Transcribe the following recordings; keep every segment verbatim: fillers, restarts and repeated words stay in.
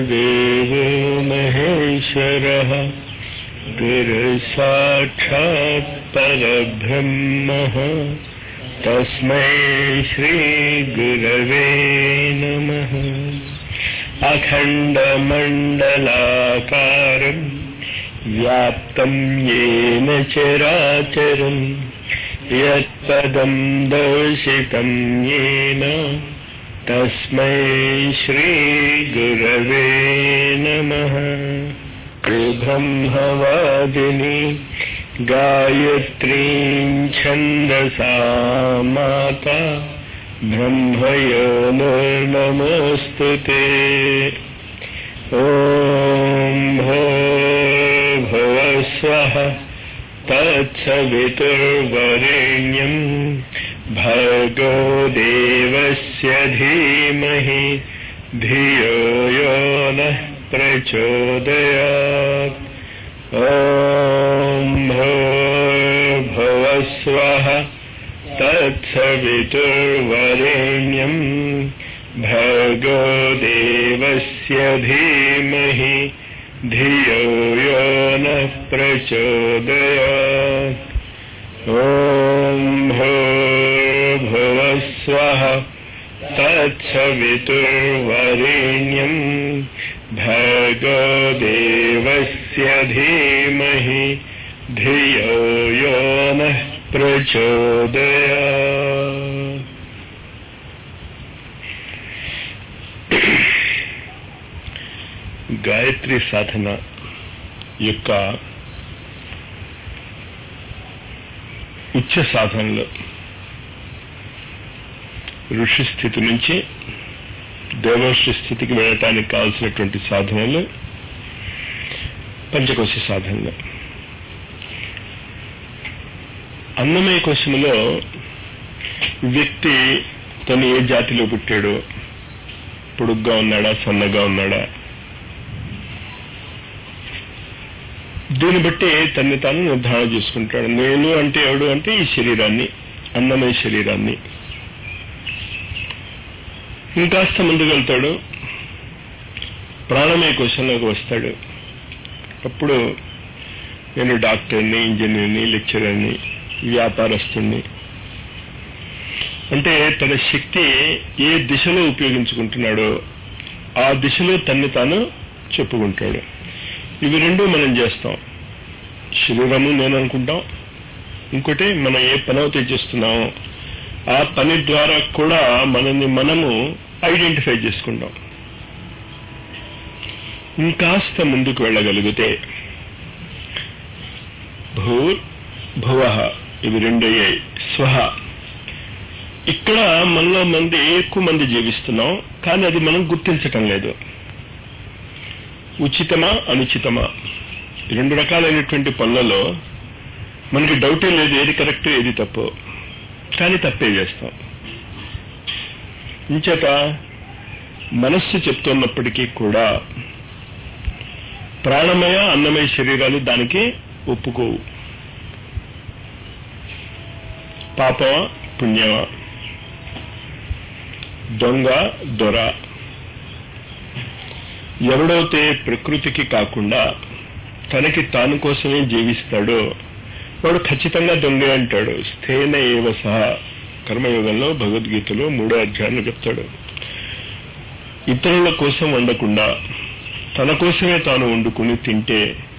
देवो महेश्वरः गुरुसाक्षात् परब्रह्मः तस्मै श्रीगुरवे नमः। अखण्डमण्डलाकारं व्याप्तं येन चराचरं यत्पदं दर्शितं येन तस्मै श्रीगुरवे नमः। ब्रह्मवादिनी गायत्रीं छन्दसा माता ब्रह्मयोनिर्नमोऽस्तुते। ॐ भूर्भुवः स्वः तत्सवितुर्वरेण्यं भर्गो देवस्य धीमहि धियो यो नः प्रचोदयात्। ॐ भूर्भुवः स्वः तत्सवितुर्वरेण्यं भर्गो देवस्य धीमहि धियो यो नः प्रचोदयात्। ॐ भूर्भुवः स्वः तत्सवितुर्वरेण्यं भर्गो देवस्य धीमहि धियो यो नः प्रचोदयात्। గాయత్రి సాధన యొక్క ఉచ్చ సాధనలో ఋషి స్థితి నుంచి దేవర్షి స్థితికి వెళ్ళటానికి కావాల్సినటువంటి సాధనలు పంచకోశ సాధనలు. అన్నమయ కోశములో వ్యక్తి తను ఏ జాతిలో పుట్టాడో, పొడుగ్గా ఉన్నాడా సన్నగా ఉన్నాడా, దీన్ని బట్టి తన్ని తాను నిర్ధారణ చేసుకుంటాడు. నేను అంటే ఎవడు అంటే ఈ శరీరాన్ని, అన్నమయ శరీరాన్ని. ఇంకాస్త ముందుకు వెళ్తాడు, ప్రాణమయ కోశంలోకి వస్తాడు. అప్పుడు నేను డాక్టర్ని, ఇంజనీర్ని, లెక్చరర్ని, వ్యాపారస్తుని. అంటే తన శక్తి ఏ దిశలో ఉపయోగించుకుంటున్నాడో ఆ దిశలో తన్ని తాను చెప్పుకుంటాడు. ఇవి రెండు మనం చేస్తాం. శరీరము నేను అనుకుంటాం, ఇంకోటి మనం ఏ పని అయితే చేస్తున్నామో ఆ పని ద్వారా కూడా మనల్ని మనము ఐడెంటిఫై చేసుకుంటాం. ఇంకాస్త ముందుకు వెళ్ళగలిగితే భూర్ భువః ఇవి రెండు అయ్యాయి. స్వహ ఇక్కడ మనలో మంది ఎక్కువ మంది జీవిస్తున్నాం, కానీ అది మనం గుర్తించటం లేదు. ఉచితమా అనుచితమా రెండు రకాలైనటువంటి పనులలో మనకి డౌటే లేదు, ఏది కరెక్ట్ ఏది తప్పు, కానీ తప్పే చేస్తాం. ఇంచేత మనస్సు చెప్తున్నప్పటికీ కూడా ప్రాణమయ అన్నమయ శరీరాలు దానికి ఒప్పుకోవు. పాపమా పుణ్యమా, దొంగ దొర, ఎవడైతే ప్రకృతికి కాకుండా తనకి తాను కోసమే జీవిస్తాడో వాడు ఖచ్చితంగా దొంగే అంటాడు. స్థేన ఏవ సహా కర్మయోగంలో భగవద్గీతలో మూడో అధ్యాయంలో చెప్తాడు. ఇతరుల కోసం వండకుండా తన కోసమే తాను వండుకుని తింటే,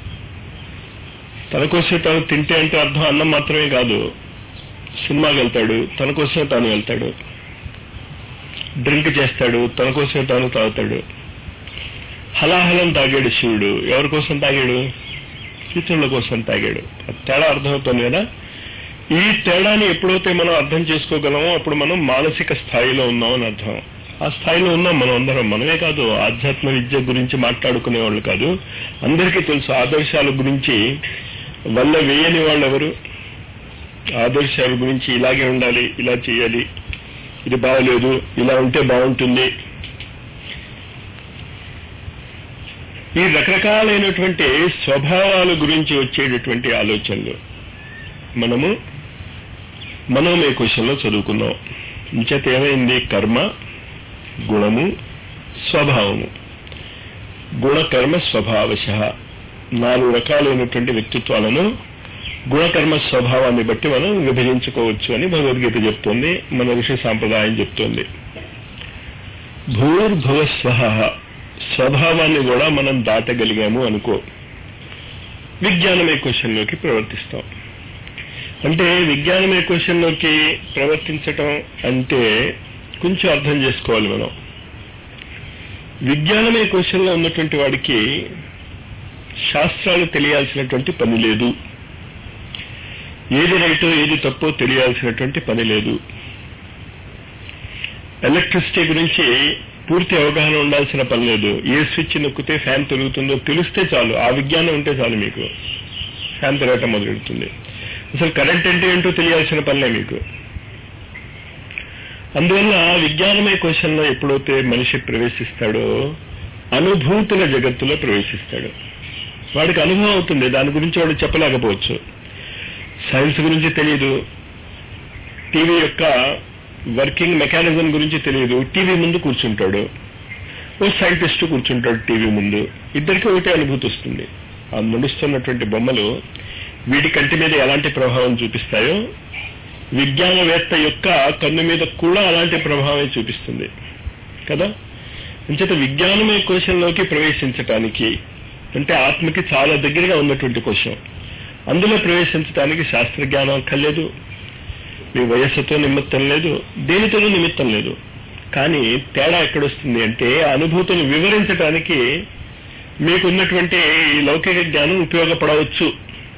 తన కోసమే తాను తింటే అంటే అర్థం అన్నం మాత్రమే కాదు. సినిమాకి వెళ్తాడు, తన కోసమే తాను వెళ్తాడు. డ్రింక్ చేస్తాడు, తన కోసమే తాను తాగుతాడు. హలాహలం తాగాడు శివుడు, ఎవరి కోసం తాగాడు? ఇతరుల కోసం తాగాడు. తేడా అర్థమవుతుంది కదా. ఈ తేడాని ఎప్పుడైతే మనం అర్థం చేసుకోగలమో అప్పుడు మనం మానసిక స్థాయిలో ఉన్నామని అర్థం. ఆ స్థాయిలో ఉన్నాం మనం అందరం. మనమే కాదు, ఆధ్యాత్మ విద్య గురించి మాట్లాడుకునే వాళ్ళు కాదు, అందరికీ తెలుసు. ఆదర్శాల గురించి వల్ల వేయని వాళ్ళు ఎవరు? ఆదర్శాల గురించి ఇలాగే ఉండాలి, ఇలా చేయాలి, ఇది బాగలేదు, ఇలా ఉంటే బాగుంటుంది, ఈ రకరకాలైనటువంటి స్వభావాల గురించి వచ్చేటటువంటి ఆలోచనలు మనము మనోమయ కోశంలో చదువుకున్నాం. ఇంచేత ఏమైంది? కర్మ, గుణము, స్వభావము. గుణకర్మ స్వభావశ. నాలుగు రకాలైనటువంటి వ్యక్తిత్వాలను గుణకర్మ స్వభావాన్ని బట్టి మనం విభజించుకోవచ్చు అని భగవద్గీత చెప్తోంది, మన ఋషి సాంప్రదాయం చెప్తోంది. భూర్భువస్వః, స్వభావాన్ని కూడా మనం దాటగలిగాము అనుకో, విజ్ఞానమయ కోశంలోకి ప్రవర్తిస్తాం. అంటే విజ్ఞానమయ కోశంలోకి ప్రవర్తించటం అంటే కొంచెం అర్థం చేసుకోవాలి మనం. విజ్ఞానమయ కోశంలో ఉన్నటువంటి వాడికి శాస్త్రాలు తెలియాల్సినటువంటి పని లేదు, ఏది రైటో ఏది తప్పో తెలియాల్సినటువంటి పని లేదు. ఎలక్ట్రిసిటీ గురించి పూర్తి అవగాహన ఉండాల్సిన పని లేదు. ఏ స్విచ్ నొక్కితే ఫ్యాన్ తిరుగుతుందో తెలిస్తే చాలు, ఆ విజ్ఞానం ఉంటే చాలు, మీకు ఫ్యాన్ తిరగటం మొదలెడుతుంది. అసలు కరెంట్ అంటే ఏంటో తెలియాల్సిన పనిలే మీకు. అందువల్ల విజ్ఞానమయ కోశంలో ఎప్పుడైతే మనిషి ప్రవేశిస్తాడో అనుభూతుల జగత్తులో ప్రవేశిస్తాడు. వాడికి అనుభవం అవుతుంది, దాని గురించి వాడు చెప్పలేకపోవచ్చు. సైన్స్ గురించి తెలియదు, టీవీ యొక్క వర్కింగ్ మెకానిజం గురించి తెలియదు, టీవీ ముందు కూర్చుంటాడు, ఓ సైంటిస్ట్ కూర్చుంటాడు టీవీ ముందు, ఇద్దరికి ఒకటే అనుభూతి వస్తుంది. ఆ నడుస్తున్నటువంటి బొమ్మలు వీడి కంటి మీద ఎలాంటి ప్రభావం చూపిస్తాయో విజ్ఞానవేత్త యొక్క కన్ను మీద కూడా అలాంటి ప్రభావం చూపిస్తుంది కదా. అంచేత విజ్ఞానమయ కోశంలోకి ప్రవేశించటానికి అంటే ఆత్మకి చాలా దగ్గరగా ఉన్నటువంటి కోశం, అందులో ప్రవేశించడానికి శాస్త్రజ్ఞానం అక్కర్లేదు, మీ వయస్సుతో నిమిత్తం లేదు, దేనితోనూ నిమిత్తం లేదు. కానీ తేడా ఎక్కడొస్తుంది అంటే అనుభూతిని వివరించడానికి మీకున్నటువంటి ఈ లౌకిక జ్ఞానం ఉపయోగపడవచ్చు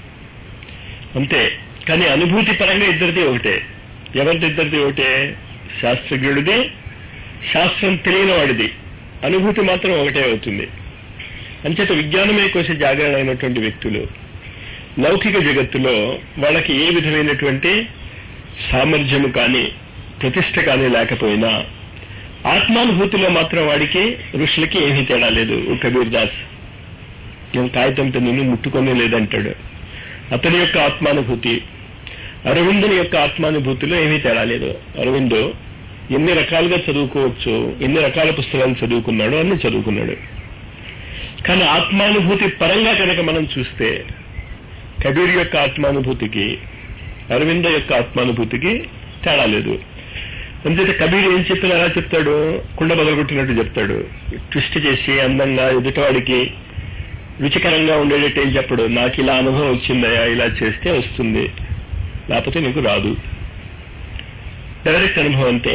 అంతే. కానీ అనుభూతి పరంగా ఇద్దరిది ఒకటే. ఎవరిది ఇద్దరిది ఒకటే? శాస్త్రజ్ఞుడిది, శాస్త్రం తెలియని వాడిది. అనుభూతి మాత్రం ఒకటే అవుతుంది. అంచేత విజ్ఞానమయ కోశ జాగరణ అయినటువంటి వ్యక్తులు లౌకిక జగత్తులో వాళ్ళకి ఏ విధమైనటువంటి సామర్థ్యము కానీ ప్రతిష్ట కానీ లేకపోయినా ఆత్మానుభూతిలో మాత్రం వాడికి ఋషులకి ఏమీ తేడా లేదు. కబీర్ దాస్ నేను కాగితం పెన్నును ముట్టుకొనే లేదంటాడు. అతని యొక్క ఆత్మానుభూతి అరవిందుని యొక్క ఆత్మానుభూతిలో ఏమీ తేడా లేదు. అరవిందో ఎన్ని రకాలుగా చదువుకోవచ్చు, ఎన్ని రకాల పుస్తకాలు చదువుకున్నాడో అన్ని చదువుకున్నాడు. కానీ ఆత్మానుభూతి పరంగా కనుక మనం చూస్తే కబీర్ యొక్క ఆత్మానుభూతికి అరవింద యొక్క ఆత్మానుభూతికి తేడా లేదు. అంచేత కబీర్ ఏం చెప్పినా ఎలా చెప్తాడు? కుండ బదలగొట్టినట్టు చెప్తాడు. ట్విస్ట్ చేసి అందంగా ఎదుటివాడికి రుచికరంగా ఉండేటట్టు ఏం చెప్పడు. నాకు ఇలా అనుభవం వచ్చిందయా, ఇలా చేస్తే వస్తుంది, లేకపోతే నీకు రాదు. డైరెక్ట్ అనుభవం అంతే.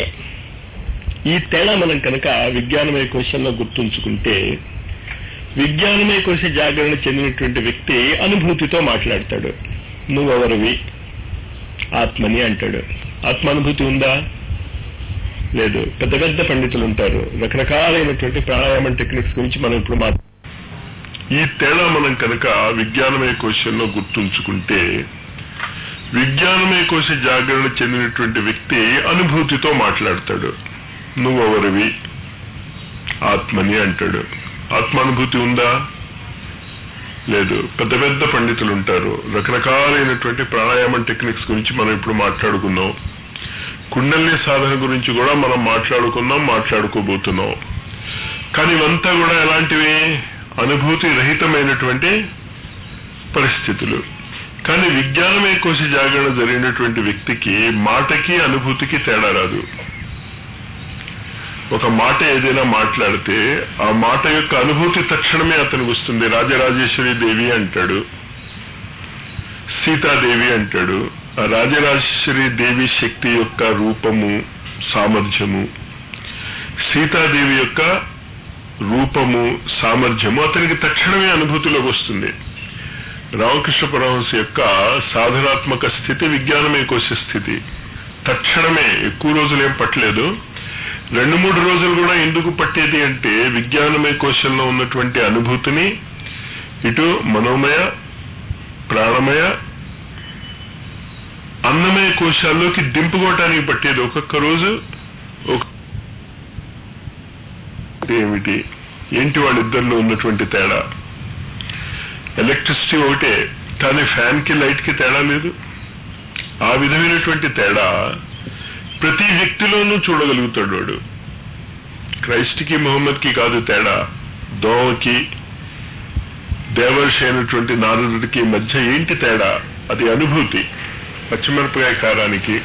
ఈ తేడా మనం కనుక విజ్ఞానమయ కోశంలో గుర్తుంచుకుంటే విజ్ఞానమయ కోశ జాగరణ చెందినటువంటి వ్యక్తి అనుభూతితో మాట్లాడతాడు. నువ్వెవరివి? ఆత్మని అంటాడు. ఆత్మానుభూతి ఉందా? లేదు. పెద్ద పెద్ద పండితులు ఉంటారు, రకరకాలైనటువంటి ప్రాణాయామం టెక్నిక్స్ గురించి మనం ఇప్పుడు మాట్లాడు. ఈ తేడా మనం కనుక విజ్ఞానమయ కోశంలో గుర్తుంచుకుంటే విజ్ఞానమయ కోశ జాగరణ చెందినటువంటి వ్యక్తి అనుభూతితో మాట్లాడతాడు. నువ్వెవరివి? ఆత్మని అంటాడు. ఆత్మానుభూతి ఉందా? లేదు. పెద్ద పెద్ద పండితులు ఉంటారు, రకరకాలైనటువంటి ప్రాణాయామం టెక్నిక్స్ గురించి మనం ఇప్పుడు మాట్లాడుకున్నాం. కుండలిని సాధన గురించి కూడా మనం మాట్లాడుకున్నాం, మాట్లాడుకోబోతున్నాం. కానీ ఇవంతా కూడా ఎలాంటివి? అనుభూతి రహితమైనటువంటి పరిస్థితులు. కానీ విజ్ఞానమయ కోశ జాగరణ జరిగినటువంటి వ్యక్తికి మాటకి అనుభూతికి తేడా రాదు. ఒక మాట ఏదైనా మాట్లాడితే ఆ మాట యొక్క అనుభూతి తక్షణమే అతనికి వస్తుంది. రాజరాజేశ్వరి దేవి అంటాడు, సీతాదేవి అంటాడు. ఆ రాజరాజేశ్వరి దేవి శక్తి యొక్క రూపము, సామర్థ్యము, సీతాదేవి యొక్క రూపము, సామర్థ్యము అతనికి తక్షణమే అనుభూతిలోకి వస్తుంది. రామకృష్ణ పరమహంస యొక్క సాధనాత్మక స్థితి విజ్ఞానమయ కోశ స్థితి. తక్షణమే, ఎక్కువ రోజులు ఏం పట్టలేదు, రెండు మూడు రోజులు కూడా. ఎందుకు పట్టేది అంటే విజ్ఞానమయ కోశంలో ఉన్నటువంటి అనుభూతిని ఇటు మనోమయ, ప్రాణమయ, అన్నమయ కోశాల్లోకి దింపుకోవటానికి పట్టేది. ఒక్కొక్క రోజు ఒక ఏమిటి ఏంటి వాళ్ళిద్దరిలో ఉన్నటువంటి తేడా? ఎలక్ట్రిసిటీ ఒకటే, కానీ ఫ్యాన్ కి లైట్ కి తేడా లేదు. ఆ విధమైనటువంటి తేడా ప్రతి వ్యక్తిలోనూ చూడగలుగుతాడు వాడు. క్రైస్ట్ కి మొహమ్మద్ కి కాదు తేడా, దోమకి దేవర్షి అయినటువంటి నారదుడికి మధ్య ఏంటి తేడా? అది అనుభూతి. పచ్చిమిరపకాయ కారానికి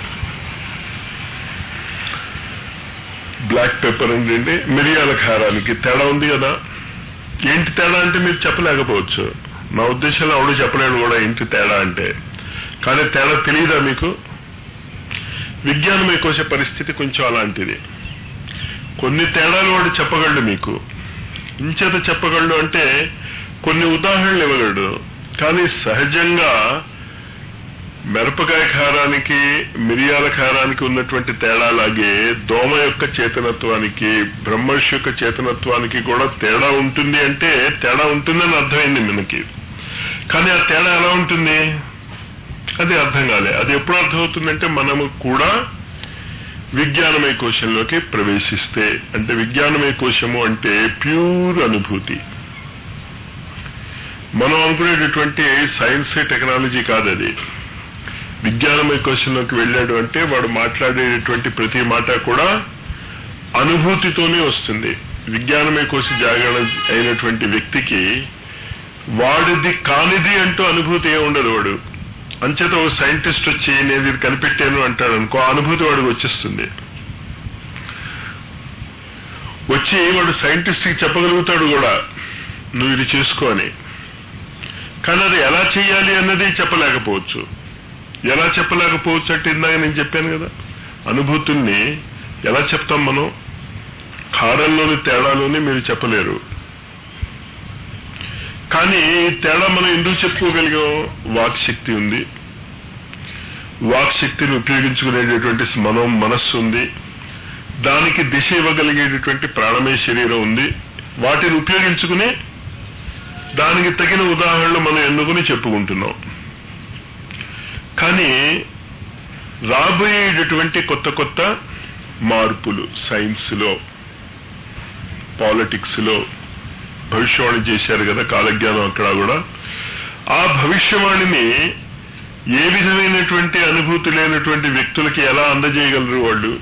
బ్లాక్ పెప్పర్ అంటే మిరియాల కారానికి తేడా ఉంది కదా. ఏంటి తేడా అంటే మీరు చెప్పలేకపోవచ్చు. నా ఉద్దేశంలో ఆవిడ చెప్పలేడు కూడా ఏంటి తేడా అంటే. కానీ తేడా తెలియదా మీకు? విజ్ఞానమే కోసే పరిస్థితి కొంచెం అలాంటిది. కొన్ని తేడాలు వాడు చెప్పగలడు మీకు. ఇంచేత చెప్పగలడు అంటే కొన్ని ఉదాహరణలు ఇవ్వగలడు. కానీ సహజంగా మిరపకాయ కారానికి మిరియాల కారానికి ఉన్నటువంటి తేడాలాగే దోమ యొక్క చేతనత్వానికి బ్రహ్మర్షి యొక్క చేతనత్వానికి కూడా తేడా ఉంటుంది. అంటే తేడా ఉంటుందని అర్థమైంది మనకి. కానీ ఆ తేడా ఎలా ఉంటుంది అది అర్థం కాలే. అది ఎప్పుడు అర్థమవుతుందంటే మనము కూడా విజ్ఞానమయ కోశంలోకి ప్రవేశిస్తే. అంటే విజ్ఞానమయ కోశము అంటే ప్యూర్ అనుభూతి. మనం అనుకునేటటువంటి సైన్స్ టెక్నాలజీ కాదు అది. విజ్ఞానమయ కోశంలోకి వెళ్ళాడు అంటే వాడు మాట్లాడేటటువంటి ప్రతి మాట కూడా అనుభూతితోనే వస్తుంది. విజ్ఞానమయ కోశ జాగరణ అయినటువంటి వ్యక్తికి వాడిది కానిది అంటూ అనుభూతి ఏ ఉండదు. వాడు అంచేత ఓ సైంటిస్ట్ వచ్చి నేను ఇది కనిపెట్టాను అంటాడు అనుకో, అనుభూతి వాడికి వచ్చేస్తుంది. వచ్చి వాడు సైంటిస్ట్కి చెప్పగలుగుతాడు కూడా నువ్వు ఇది చేసుకో అని. కానీ అది ఎలా చేయాలి అన్నది చెప్పలేకపోవచ్చు. ఎలా చెప్పలేకపోవచ్చు అంటే ఇందాక నేను చెప్పాను కదా, అనుభూతుల్ని ఎలా చెప్తాం మనం? కారంలోని తేడాలోని మీరు చెప్పలేరు. కానీ తేడా మనం ఎందుకు చెప్పుకోగలిగాం? వాక్ శక్తి ఉంది. వాక్ శక్తిని ఉపయోగించుకునేటటువంటి మనం మనస్సు ఉంది. దానికి దిశ ఇవ్వగలిగేటటువంటి ప్రాణమయ శరీరం ఉంది. వాటిని ఉపయోగించుకుని దానికి తగిన ఉదాహరణలు మనం ఎన్నుకుని చెప్పుకుంటున్నాం. కానీ రాబోయేటటువంటి కొత్త కొత్త మార్పులు సైన్స్లో, పాలిటిక్స్లో భవిష్యవాణి చేశారు కదా, కాలజ్ఞానం అక్కడ కూడా. ఆ భవిష్యవాణిని ఏ విధమైనటువంటి అనుభూతి లేనటువంటి వ్యక్తులకి ఎలా అందజేయగలరు వాళ్ళు?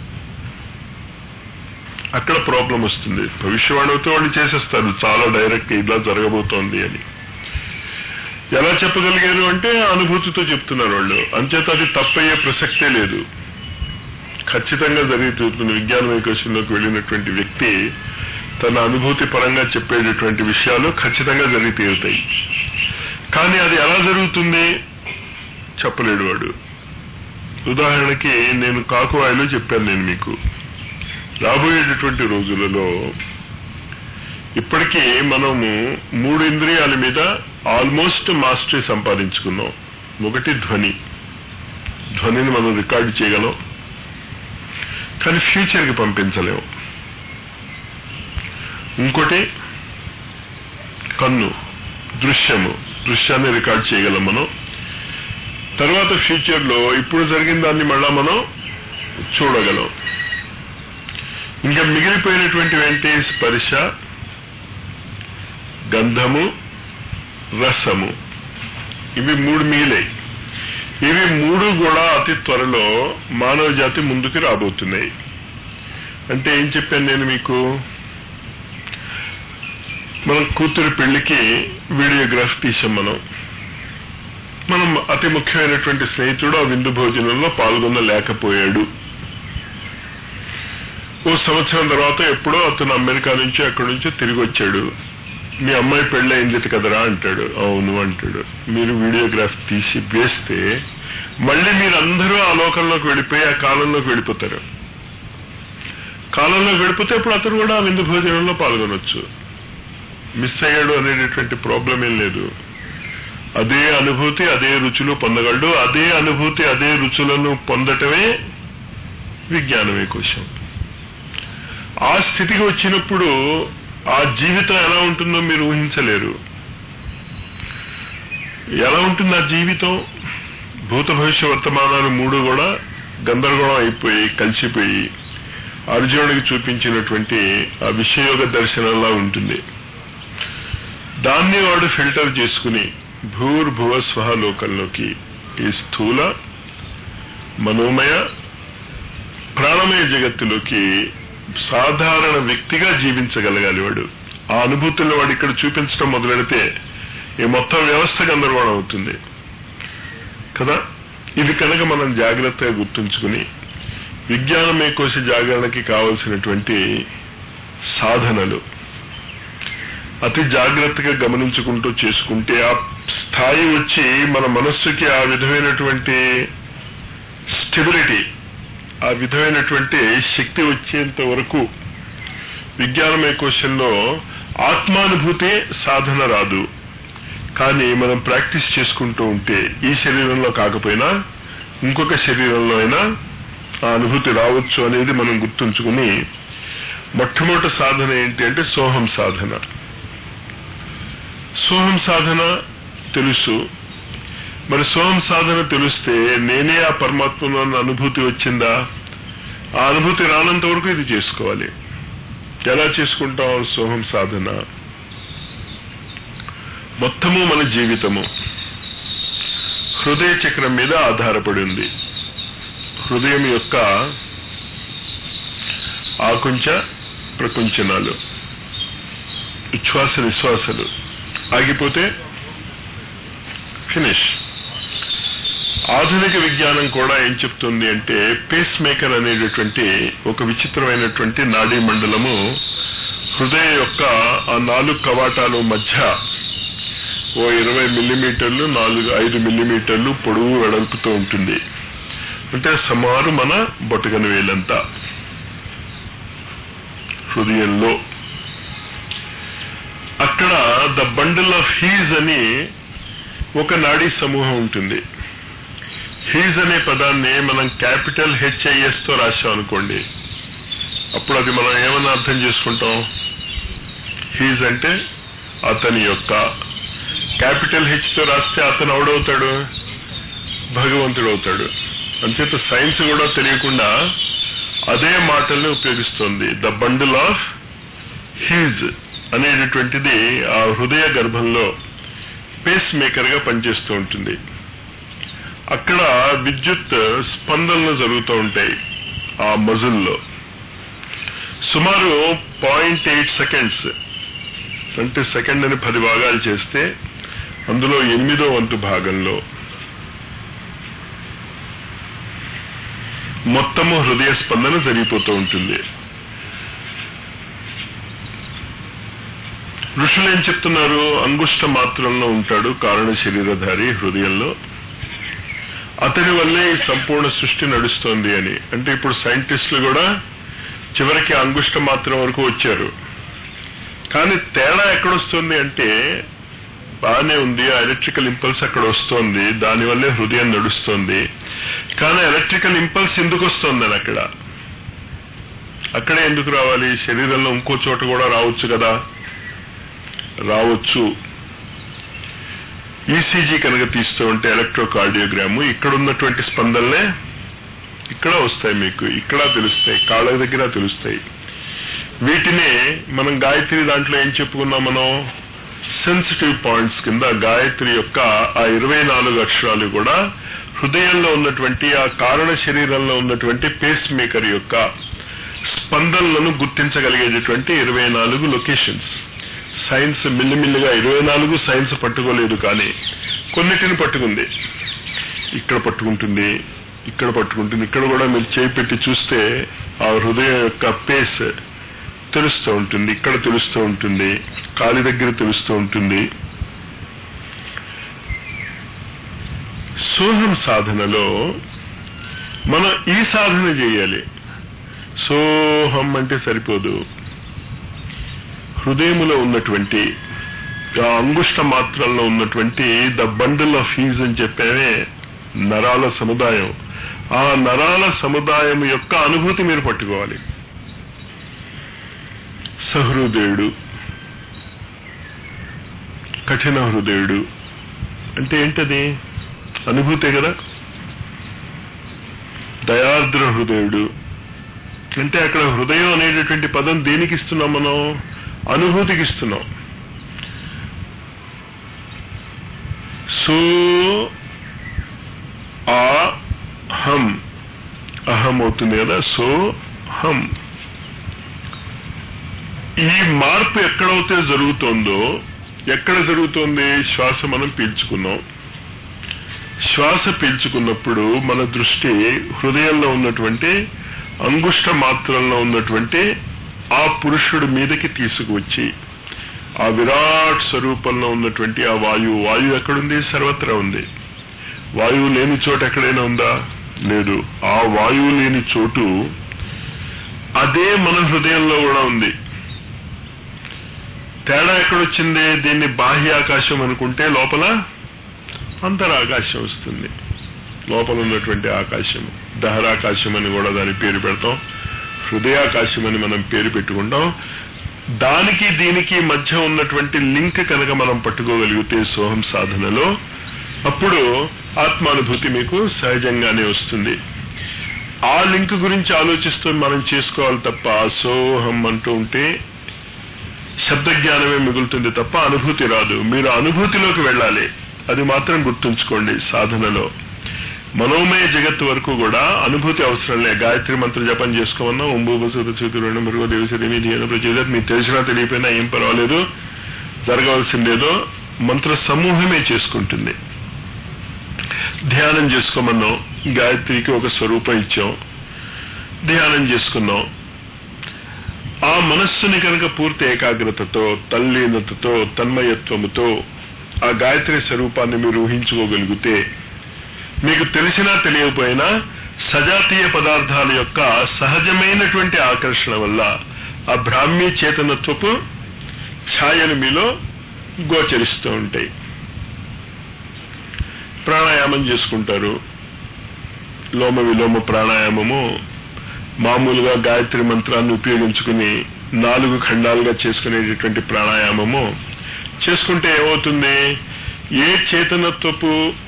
అక్కడ ప్రాబ్లం వస్తుంది. భవిష్యవాణితో వాళ్ళు చేసేస్తారు చాలా డైరెక్ట్, ఇలా జరగబోతోంది అని. ఎలా చెప్పగలిగారు అంటే అనుభూతితో చెప్తున్నారు వాళ్ళు. అంచేత అది తప్పయ్యే ప్రసక్తే లేదు. ఖచ్చితంగా జరుగుతుంది. విజ్ఞానమయ కోశంలోకి వెళ్ళినటువంటి వ్యక్తి తన అనుభూతి పరంగా చెప్పేటటువంటి విషయాలు ఖచ్చితంగా జరిగి తీరుతాయి. కానీ అది ఎలా జరుగుతుంది చెప్పలేడు వాడు. ఉదాహరణకి నేను కాకువాయిలో చెప్పాను నేను మీకు. రాబోయేటటువంటి రోజులలో ఇప్పటికీ మనము మూడు ఇంద్రియాల మీద ఆల్మోస్ట్ మాస్టరీ సంపాదించుకున్నాం. ఒకటి ధ్వని. ధ్వనిని మనం రికార్డు చేయగలం, కానీ ఫ్యూచర్కి పంపించలేము. ఇంకోటి కన్ను, దృశ్యము. దృశ్యాన్ని రికార్డ్ చేయగలం మనం. తర్వాత ఫ్యూచర్లో ఇప్పుడు జరిగిన దాన్ని మళ్ళా మనం చూడగలం. ఇంకా మిగిలిపోయినటువంటివి ఏంటి? స్పర్శ, గంధము, రసము. ఇవి మూడు మిగిలాయి. ఇవి మూడు కూడా అతి త్వరలో మానవ జాతి ముందుకు రాబోతున్నాయి. అంటే ఏం చెప్పాను నేను మీకు? మనం కూతురు పెళ్లికి వీడియోగ్రాఫ్ తీసాం. మనం మనం అతి ముఖ్యమైనటువంటి స్నేహితుడు ఆ విందు భోజనంలో పాల్గొనలేకపోయాడు. ఓ సంవత్సరం తర్వాత ఎప్పుడో అతను అమెరికా నుంచి అక్కడి నుంచి తిరిగి వచ్చాడు. మీ అమ్మాయి పెళ్ళి అయింది కదరా అంటాడు. అవును అంటాడు. మీరు వీడియోగ్రాఫ్ తీసి వేస్తే మళ్ళీ మీరందరూ ఆ లోకంలోకి వెళ్ళిపోయి ఆ కాలంలోకి వెళ్ళిపోతారు. కాలంలోకి వెళ్ళిపోతే ఇప్పుడు అతను కూడా ఆ విందు భోజనంలో పాల్గొనొచ్చు. మిస్ అయ్యాడు అనేటటువంటి ప్రాబ్లం ఏం లేదు. అదే అనుభూతి అదే రుచులు పొందగలడు. అదే అనుభూతి అదే రుచులను పొందటమే విజ్ఞానమే కోశం. ఆ స్థితికి వచ్చినప్పుడు ఆ జీవితం ఎలా ఉంటుందో మీరు ఊహించలేరు. ఎలా ఉంటుంది ఆ జీవితం? భూత భవిష్య వర్తమానాలు మూడు కూడా గందరగోళం అయిపోయి కలిసిపోయి అర్జునుడికి చూపించినటువంటి ఆ విషయోగ దర్శనంలా ఉంటుంది. దాన్ని వాడు ఫిల్టర్ చేసుకుని భూర్భువ స్వహ లోకంలోకి ఈ స్థూల మనోమయ ప్రాణమయ జగత్తులోకి సాధారణ వ్యక్తిగా జీవించగలగాలి వాడు. ఆ అనుభూతుల్లో వాడు ఇక్కడ చూపించడం మొదలెడితే ఈ మొత్తం వ్యవస్థ గందరగోళం అవుతుంది కదా. ఇది కనుక మనం జాగ్రత్తగా గుర్తుంచుకుని విజ్ఞానమే కోశ జాగరణకి కావలసినటువంటి సాధనలు అతి జాగ్రత్తగా గమనించుకుంటూ చేసుకుంటే ఆ స్థాయి వచ్చి మన మనస్సుకి ఆ విధమైనటువంటి స్టెబిలిటీ, ఆ విధమైనటువంటి శక్తి వచ్చేంత వరకు విజ్ఞానమే కోశంలో ఆత్మానుభూతి సాధన రాదు. కానీ మనం ప్రాక్టీస్ చేసుకుంటూ ఉంటే ఈ శరీరంలో కాకపోయినా ఇంకొక శరీరంలో అయినా ఆ అనుభూతి రావచ్చు అనేది మనం గుర్తుంచుకుని మొట్టమొదటి సాధన ఏంటి అంటే సోహం సాధన. సోహం సాధన తెలుసు. మరి సోహం సాధన తెలిస్తే నేనే ఆ పరమాత్మలో అనుభూతి వచ్చిందా, ఆ అనుభూతి రానంత వరకు ఇది చేసుకోవాలి. ఎలా చేసుకుంటాం సోహం సాధన? మొత్తము మన జీవితము హృదయ చక్రం మీద ఆధారపడి ఉంది. హృదయం యొక్క ఆకుంచ ప్రకుంచనాలు, ఉచ్ఛ్వాస నిశ్వాసలు ఆగిపోతే ఫినిష్. ఆధునిక విజ్ఞానం కూడా ఏం చెప్తుంది అంటే పేస్ మేకర్ అనేటటువంటి ఒక విచిత్రమైనటువంటి నాడీ మండలము హృదయ యొక్క ఆ నాలుగు కవాటాలు మధ్య ఓ ఇరవై మిల్లీమీటర్లు నాలుగు ఐదు మిల్లీమీటర్లు పొడవు వెడల్పుతూ ఉంటుంది. అంటే సుమారు మన బొటకన వేలంతా హృదయంలో. అక్కడ ద బండిల్ ఆఫ్ హీజ్ అని ఒక నాడీ సమూహం ఉంటుంది. హీజ్ అనే పదాన్ని మనం క్యాపిటల్ హెచ్ఐఎస్ తో రాశాం అనుకోండి, అప్పుడు అది మనం ఏమన్నా అర్థం చేసుకుంటాం? హీజ్ అంటే అతని యొక్క. క్యాపిటల్ హెచ్ తో రాస్తే అతను ఎవడవుతాడు? భగవంతుడు అవుతాడు. అంచేత సైన్స్ కూడా తెలియకుండా అదే మాటల్ని ఉపయోగిస్తుంది. ద బండిల్ ఆఫ్ హీజ్ అనేటటువంటిది ఆ హృదయ గర్భంలో పేస్ మేకర్ గా పనిచేస్తూ ఉంటుంది. అక్కడ విద్యుత్ స్పందనలు జరుగుతూ ఉంటాయి ఆ మజిల్లో. సుమారు పాయింట్ ఎయిట్ సెకండ్స్ అంటే సెకండ్ అని పది భాగాలు చేస్తే అందులో ఎనిమిదో వంతు భాగంలో మొత్తము హృదయ స్పందన జరిగిపోతూ ఉంటుంది. ఋషులు ఏం చెప్తున్నారు? అంగుష్ట మాత్రంలో ఉంటాడు కారణ శరీరధారి హృదయంలో, అతని వల్లే ఈ సంపూర్ణ సృష్టి నడుస్తోంది అని. అంటే ఇప్పుడు సైంటిస్టులు కూడా చివరికి అంగుష్ట మాత్రం వరకు వచ్చారు. కానీ తేడా ఎక్కడొస్తుంది అంటే బాగానే ఉంది, ఆ ఎలక్ట్రికల్ ఇంపల్స్ అక్కడ వస్తోంది, దానివల్లే హృదయం నడుస్తోంది. కానీ ఎలక్ట్రికల్ ఇంపల్స్ ఎందుకు వస్తోందని అక్కడ అక్కడే ఎందుకు రావాలి? శరీరంలో ఇంకో చోట కూడా రావచ్చు కదా. రావచ్చు. ఈసీజీ కనుక తీస్తూ ఉంటే ఎలక్ట్రోకార్డియోగ్రాము ఇక్కడ ఉన్నటువంటి స్పందనలే ఇక్కడ వస్తాయి, మీకు ఇక్కడ తెలుస్తాయి, కాళ్ళ దగ్గర తెలుస్తాయి. వీటినే మనం గాయత్రి దాంట్లో ఏం చెప్పుకున్నాం? మనం సెన్సిటివ్ పాయింట్స్ కింద గాయత్రి యొక్క ఆ ఇరవై నాలుగు అక్షరాలు కూడా హృదయంలో ఉన్నటువంటి ఆ కారణ శరీరంలో ఉన్నటువంటి పేస్ మేకర్ యొక్క స్పందనలను గుర్తించగలిగేటటువంటి ఇరవై నాలుగు లొకేషన్స్. సైన్స్ మిల్లిమిల్లిగా ఇరవై నాలుగు సైన్స్ పట్టుకోలేదు, కానీ కొన్నిటిని పట్టుకుంది. ఇక్కడ పట్టుకుంటుంది, ఇక్కడ పట్టుకుంటుంది. ఇక్కడ కూడా మీరు చేయి పెట్టి చూస్తే ఆ హృదయం యొక్క పేస్ తెలుస్తూ ఉంటుంది, ఇక్కడ తెలుస్తూ ఉంటుంది, కాలి దగ్గర తెలుస్తూ ఉంటుంది. సోహం సాధనలో మనం ఈ సాధన చేయాలి. సోహం అంటే సరిపోదు. హృదయములో ఉన్నటువంటి ఆ అంగుష్ట మాత్రంలో ఉన్నటువంటి ద బండిల్ ఆఫ్ హీజ్ అని చెప్పేవే నరాల సముదాయం. ఆ నరాల సముదాయం యొక్క అనుభూతి మీరు పట్టుకోవాలి. సహృదయుడు, కఠిన హృదయుడు అంటే ఏంటది? అనుభూతే కదా. దయార్ద్ర హృదయుడు అంటే అక్కడ హృదయం అనేటటువంటి పదం దేనికి ఇస్తున్నాం? మనం అనుభూతికి ఇస్తున్నాం. సో ఆ హం అహం అవుతుంది కదా. సో హం ఈ మార్పు ఎక్కడైతే జరుగుతోందో, ఎక్కడ జరుగుతోంది? శ్వాస మనం పీల్చుకున్నాం. శ్వాస పీల్చుకున్నప్పుడు మన దృష్టి హృదయంలో ఉన్నటువంటి అంగుష్ట మాత్రంలో ఉన్నటువంటి ఆ పురుషుడి మీదకి తీసుకువచ్చి ఆ విరాట్ స్వరూపంలో ఉన్నటువంటి ఆ వాయువు, వాయువు ఎక్కడుంది? సర్వత్రా ఉంది. వాయువు లేని చోటు ఎక్కడైనా ఉందా? లేదు. ఆ వాయువు లేని చోటు అదే మన హృదయంలో కూడా ఉంది. తేడా ఎక్కడొచ్చింది? దీన్ని బాహ్య ఆకాశం అనుకుంటే లోపల అంతరాకాశం వస్తుంది. లోపల ఉన్నటువంటి ఆకాశం దహరాకాశం అని కూడా దాని పేరు పెడతాం, హృదయాకాశం అని మనం పేరు పెట్టుకుంటాం. దానికి దీనికి మధ్య ఉన్నటువంటి లింక్ కనుక మనం పట్టుకోగలిగితే సోహం సాధనలో, అప్పుడు ఆత్మానుభూతి మీకు సహజంగానే వస్తుంది. ఆ లింక్ గురించి ఆలోచిస్తూ మనం చేసుకోవాలి తప్ప సోహం అంటూ ఉంటే శబ్దజ్ఞానమే మిగులుతుంది తప్ప అనుభూతి రాదు. మీరు అనుభూతిలోకి వెళ్ళాలి, అది మాత్రం గుర్తుంచుకోండి. సాధనలో మనోమయ జగత్తు వరకు కూడా అనుభూతి అవసరం లే. గాయత్రి మంత్ర జపం చేసుకోమన్నా ఉంబూబసుతూతుడు మృగ దేవసదేవి ధ్యాన ప్రచేత మీకు తెలిసినా తెలియపోయినా ఏం పర్వాలేదు, జరగవలసిందేదో మంత్ర సమూహమే చేసుకుంటుంది. ధ్యానం చేసుకోమన్నాం, గాయత్రికి ఒక స్వరూపం ఇచ్చాం, ధ్యానం చేసుకున్నాం. ఆ మనస్సుని కనుక పూర్తి ఏకాగ్రతతో, తల్లీనతతో, తన్మయత్వముతో ఆ గాయత్రి స్వరూపాన్ని మీరు ఊహించుకోగలిగితే, మీకు తెలిసినా తెలియకపోయినా సజాతీయ పదార్థాల యొక్క సహజమైనటువంటి ఆకర్షణ వల్ల ఆ బ్రాహ్మీ చేతనత్వపు ఛాయలు మీలో గోచరిస్తూ ఉంటాయి. ప్రాణాయామం చేసుకుంటారు. లోమ విలోమ ప్రాణాయామము మామూలుగా గాయత్రి మంత్రాన్ని ఉపయోగించుకుని నాలుగు ఖండాలుగా చేసుకునేటటువంటి ప్రాణాయామము చేసుకుంటే ఏమవుతుంది? ఏ చేతనత్వపు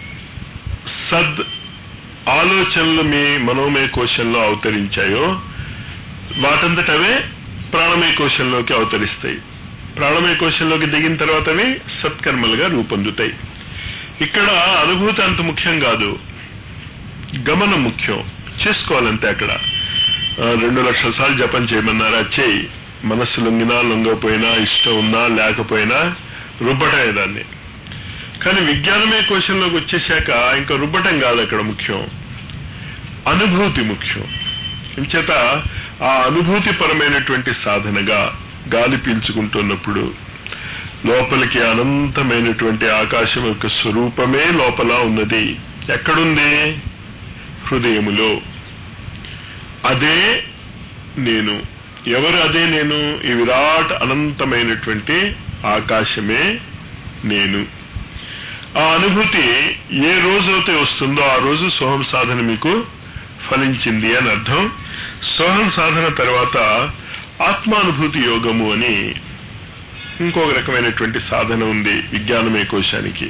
సద్ ఆలోచనలు మీ మనోమయ కోశంలో అవతరించాయో వాటంతటవే ప్రాణమయ కోశంలోకి అవతరిస్తాయి. ప్రాణమయ కోశంలోకి దిగిన తర్వాత అవి సత్కర్మలుగా రూపొందుతాయి. ఇక్కడ అనుభూతి అంత ముఖ్యం కాదు, గమనం ముఖ్యం. చేసుకోవాలంటే అక్కడ రెండు లక్షల సార్లు జపం చేయమన్నారా, చేయి. మనస్సు లొంగినా లొంగపోయినా, ఇష్టం ఉన్నా లేకపోయినా రుబ్బటమే దాన్ని. కానీ విజ్ఞానమే కోశంలోకి వచ్చేసాక ఇంకా రుబ్బటం కాదు అక్కడ ముఖ్యం, అనుభూతి ముఖ్యం. ఇంచేత ఆ అనుభూతి పరమైనటువంటి సాధనగా గాలి పీల్చుకుంటున్నప్పుడు లోపలికి అనంతమైనటువంటి ఆకాశం యొక్క స్వరూపమే లోపల ఉన్నది. ఎక్కడుంది? హృదయములో. అదే నేను. ఎవరు అదే నేను? ఈ విరాట్ అనంతమైనటువంటి ఆకాశమే నేను. ఆ అనుభూతి ఏ రోజైతే వస్తుందో ఆ రోజు సోహం సాధన మీకు ఫలించింది అని అర్థం. సోహం సాధన తర్వాత ఆత్మానుభూతి యోగము అని ఇంకొక రకమైనటువంటి సాధన ఉంది విజ్ఞానమయ కోశానికి.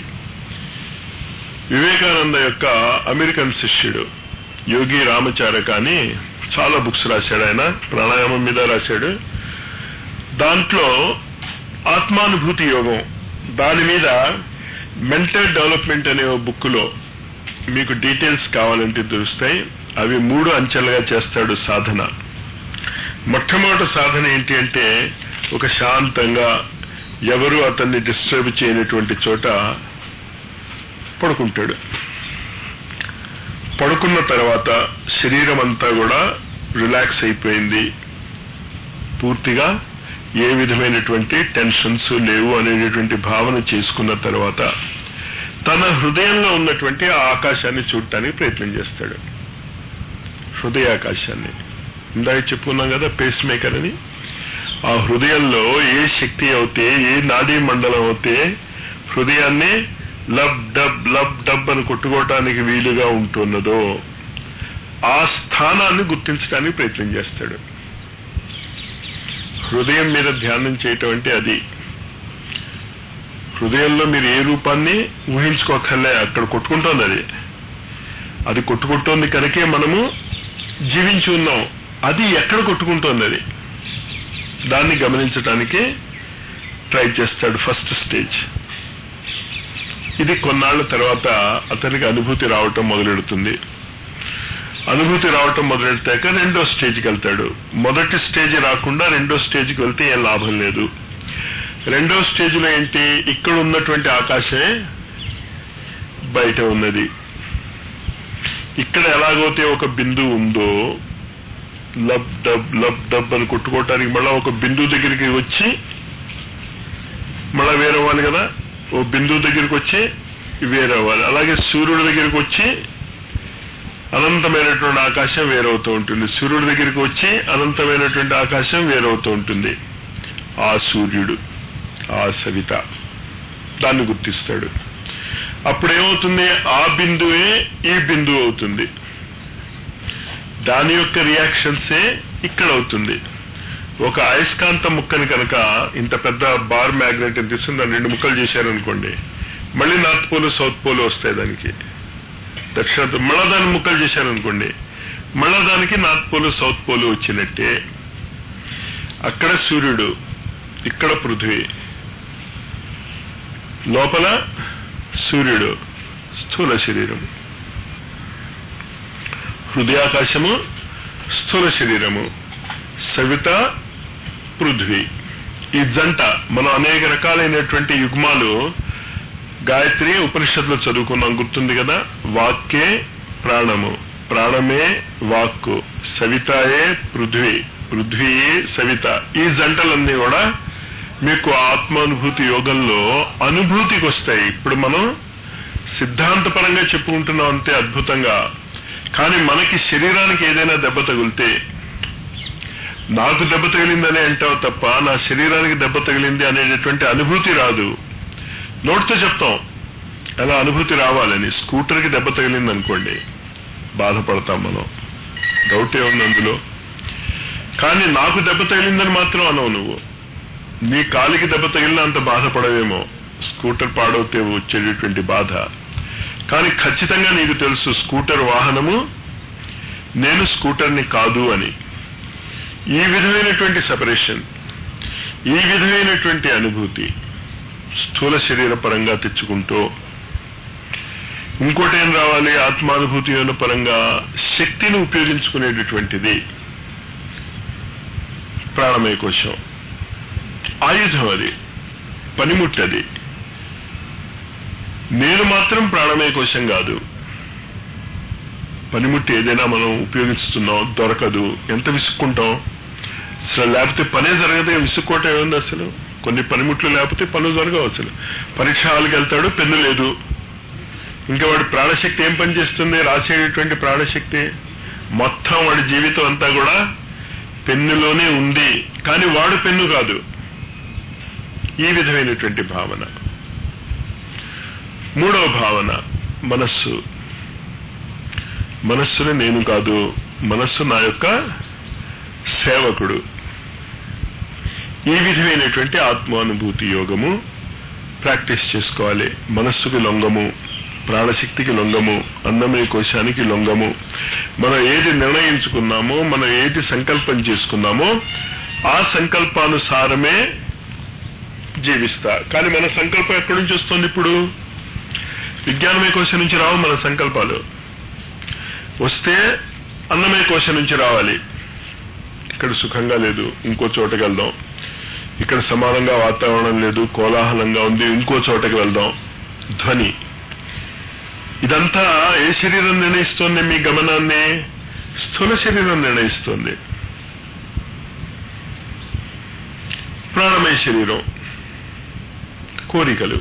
వివేకానంద యొక్క అమెరికన్ శిష్యుడు యోగి రామచారక అని చాలా బుక్స్ రాశాడు. ఆయన ప్రాణాయామం మీద రాశాడు. దాంట్లో ఆత్మానుభూతి యోగం, దాని మీద మెంటల్ డెవలప్మెంట్ అనే బుక్ లో మీకు డీటెయిల్స్ కావాలంటే తెలుస్తాయి. అవి మూడు అంచెలుగా చేస్తాడు సాధన. మొట్టమొదటి సాధన ఏంటి అంటే ఒక శాంతంగా ఎవరు అతన్ని డిస్టర్బ్ చేయనటువంటి చోట పడుకుంటాడు. పడుకున్న తర్వాత శరీరం అంతా కూడా రిలాక్స్ అయిపోయింది, పూర్తిగా ఏ విధమైనటువంటి టెన్షన్స్ లేవు అనేటటువంటి భావన చేసుకున్న తర్వాత తన హృదయంలో ఉన్నటువంటి ఆ ఆకాశాన్ని చూడటానికి ప్రయత్నం చేస్తాడు. హృదయాకాశాన్ని ఇందాక చెప్పుకున్నాం కదా, పేస్ మేకర్ అని. ఆ హృదయంలో ఏ శక్తి అవుతే, ఏ నాడీ మండలం అవుతే హృదయాన్ని లబ్ డబ్ లబ్ డబ్ అని కొట్టుకోవటానికి వీలుగా ఉంటున్నదో ఆ స్థానాన్ని గుర్తించడానికి ప్రయత్నం చేస్తాడు. హృదయం మీద ధ్యానం చేయటం అంటే అది. హృదయంలో మీరు ఏ రూపాన్ని ఊహించుకోకర్లే, అక్కడ కొట్టుకుంటోంది. అది అది కొట్టుకుంటోంది కనుకే మనము జీవించి ఉన్నాం. అది ఎక్కడ కొట్టుకుంటోంది, అది దాన్ని గమనించడానికి ట్రై చేస్తాడు. ఫస్ట్ స్టేజ్ ఇది. కొన్నాళ్ల తర్వాత అతనికి అనుభూతి రావటం మొదలెడుతుంది. అనుభూతి రావటం మొదలెడతాక రెండో స్టేజ్కి వెళ్తాడు. మొదటి స్టేజ్ రాకుండా రెండో స్టేజ్కి వెళ్తే ఏం లాభం లేదు. రెండో స్టేజ్లో ఏంటి, ఇక్కడ ఉన్నటువంటి ఆకాశమే బయట ఉన్నది. ఇక్కడ ఎలాగైతే ఒక బిందువు ఉందో లబ్ డబ్ లబ్ డబ్ అని కొట్టుకోవటానికి మళ్ళా ఒక బిందువు దగ్గరికి వచ్చి మళ్ళా వేరవ్వాలి కదా, ఓ బిందువు దగ్గరికి వచ్చి వేరవ్వాలి. అలాగే సూర్యుడి దగ్గరికి వచ్చి అనంతమైనటువంటి ఆకాశం వేరవుతూ ఉంటుంది, సూర్యుడి దగ్గరికి వచ్చి అనంతమైనటువంటి ఆకాశం వేరవుతూ ఉంటుంది. ఆ సూర్యుడు, ఆ సవిత, దాన్ని గుర్తిస్తాడు. అప్పుడేమవుతుంది, ఆ బిందువే ఈ బిందువు అవుతుంది, దాని యొక్క రియాక్షన్సే ఇక్కడ అవుతుంది. ఒక అయస్కాంత ముక్కని కనుక ఇంత పెద్ద బార్ మ్యాగ్నెట్ అని తీసుకుని దాన్ని రెండు ముక్కలు చేశారనుకోండి, మళ్ళీ నార్త్ పోలు సౌత్ పోలు వస్తాయి. దానికి దక్షిణ మళ్ళా దాన్ని ముక్కలు చేశారనుకోండి, మళ్ళా దానికి నార్త్ పోలు సౌత్ పోలు వచ్చినట్టే. అక్కడ సూర్యుడు, ఇక్కడ పృథ్వీ, లోపల సూర్యుడు స్థూల శరీరం, హృదయాకాశము స్థూల శరీరము, సవిత పృథ్వీ. ఈ జంట మనం అనేక రకాలైనటువంటి యుగ్మాలు గాయత్రి ఉపనిషత్తులో చదువుకున్నాం, గుర్తుంది కదా. వాక్కే ప్రాణము, ప్రాణమే వాక్కు, సవితాయే పృథ్వీ, పృథ్వీయే సవిత. ఈ జంటలన్నీ కూడా మీకు ఆత్మానుభూతి యోగంలో అనుభూతికి వస్తాయి. ఇప్పుడు మనం సిద్ధాంతపరంగా చెప్పుకుంటున్నాం అంతే అద్భుతంగా. కానీ మనకి శరీరానికి ఏదైనా దెబ్బ తగిలితే, నాకు దెబ్బ తగిలిందని అంటావు తప్ప నా శరీరానికి దెబ్బ తగిలింది అనేటటువంటి అనుభూతి రాదు. నోటితో చెప్తాం అలా అనుభూతి రావాలని. స్కూటర్కి దెబ్బ తగిలింది అనుకోండి, బాధపడతాం మనం, డౌట్ ఏముంది అందులో. కానీ నాకు దెబ్బ తగిలిందని మాత్రం అనవు నువ్వు. నీ కాలికి దెబ్బ తగిలిన అంత బాధపడవేమో, స్కూటర్ పాడవుతే వచ్చేటటువంటి బాధ. కానీ ఖచ్చితంగా నీకు తెలుసు స్కూటర్ వాహనము, నేను స్కూటర్ని కాదు అని. ఈ విధమైనటువంటి సెపరేషన్, ఈ విధమైనటువంటి అనుభూతి స్థూల శరీర పరంగా తెచ్చుకుంటూ, ఇంకోటి ఏం రావాలి, ఆత్మానుభూతి పరంగా శక్తిని ఉపయోగించుకునేటటువంటిది ప్రాణమయ కోశం. ఆయుధం అది, పనిముట్టది. నేను మాత్రం ప్రాణమయ కోశం కాదు. పనిముట్టి ఏదైనా మనం ఉపయోగిస్తున్నాం, దొరకదు, ఎంత విసుక్కుంటాం అసలు. లేకపోతే పనే జరగదు, విసుక్కోవటం ఏముంది అసలు. కొన్ని పనిముట్లు లేకపోతే పనులు జరగవు అసలు. పరీక్ష హాల్కి వెళ్తాడు, పెన్ను లేదు, ఇంకా వాడి ప్రాణశక్తి ఏం పనిచేస్తుంది, రాసేటటువంటి ప్రాణశక్తి మొత్తం వాడి జీవితం అంతా కూడా పెన్నులోనే ఉంది, కానీ వాడు పెన్ను కాదు. ఈ విధమైనటువంటి భావన. మూడవ భావన మనస్సు. మనస్సును నేను కాదు, మనస్సు నా యొక్క సేవకుడు. ఈ విధమైనటువంటి ఆత్మానుభూతి యోగము ప్రాక్టీస్ చేసుకోవాలి. మనస్సుకి లొంగము, ప్రాణశక్తికి లొంగము, అన్నమయ కోశానికి లొంగము. మనం ఏది నిర్ణయించుకున్నామో, మనం ఏది సంకల్పం చేసుకున్నామో ఆ సంకల్పానుసారమే జీవిస్తా. కానీ మన సంకల్పం ఎక్కడి నుంచి వస్తుంది? ఇప్పుడు విజ్ఞానమయ కోశం నుంచి రావు మన సంకల్పాలు. వస్తే అన్నమయ కోశం నుంచి రావాలి. ఇక్కడ సుఖంగా లేదు, ఇంకో చోటకి వెళ్దాం. ఇక్కడ సమానంగా వాతావరణం లేదు, కోలాహలంగా ఉంది, ఇంకో చోటకి వెళ్దాం. ధ్వని. ఇదంతా ఏ శరీరం నిర్ణయిస్తోంది మీ గమనాన్ని? స్థూల శరీరం నిర్ణయిస్తోంది. ప్రాణమయ శరీరం కోరికలు.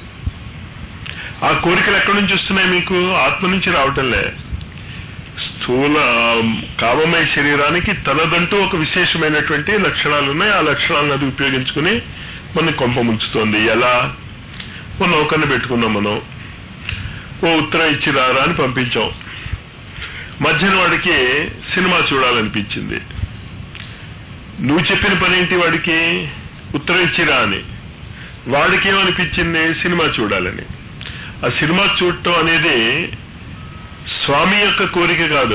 ఆ కోరికలు ఎక్కడి నుంచి వస్తున్నాయి మీకు? ఆత్మ నుంచి రావటంలే. స్థూల కామమయ శరీరానికి తనదంటూ ఒక విశేషమైనటువంటి లక్షణాలు ఉన్నాయి. ఆ లక్షణాలను అది ఉపయోగించుకుని మన కొంప ముంచుతోంది. ఎలా? ఓ నౌకర్ని పెట్టుకున్నాం మనం, ఓ ఉత్తరం ఇచ్చి రారా అని పంపించాం. మధ్యన వాడికి సినిమా చూడాలనిపించింది. నువ్వు చెప్పిన పని ఏంటి? వాడికి ఉత్తరం ఇచ్చిరా అని. వాడికి ఏమనిపించింది? సినిమా చూడాలని. ఆ సినిమా చూడటం అనేది స్వామి యొక్క కోరిక కాదు.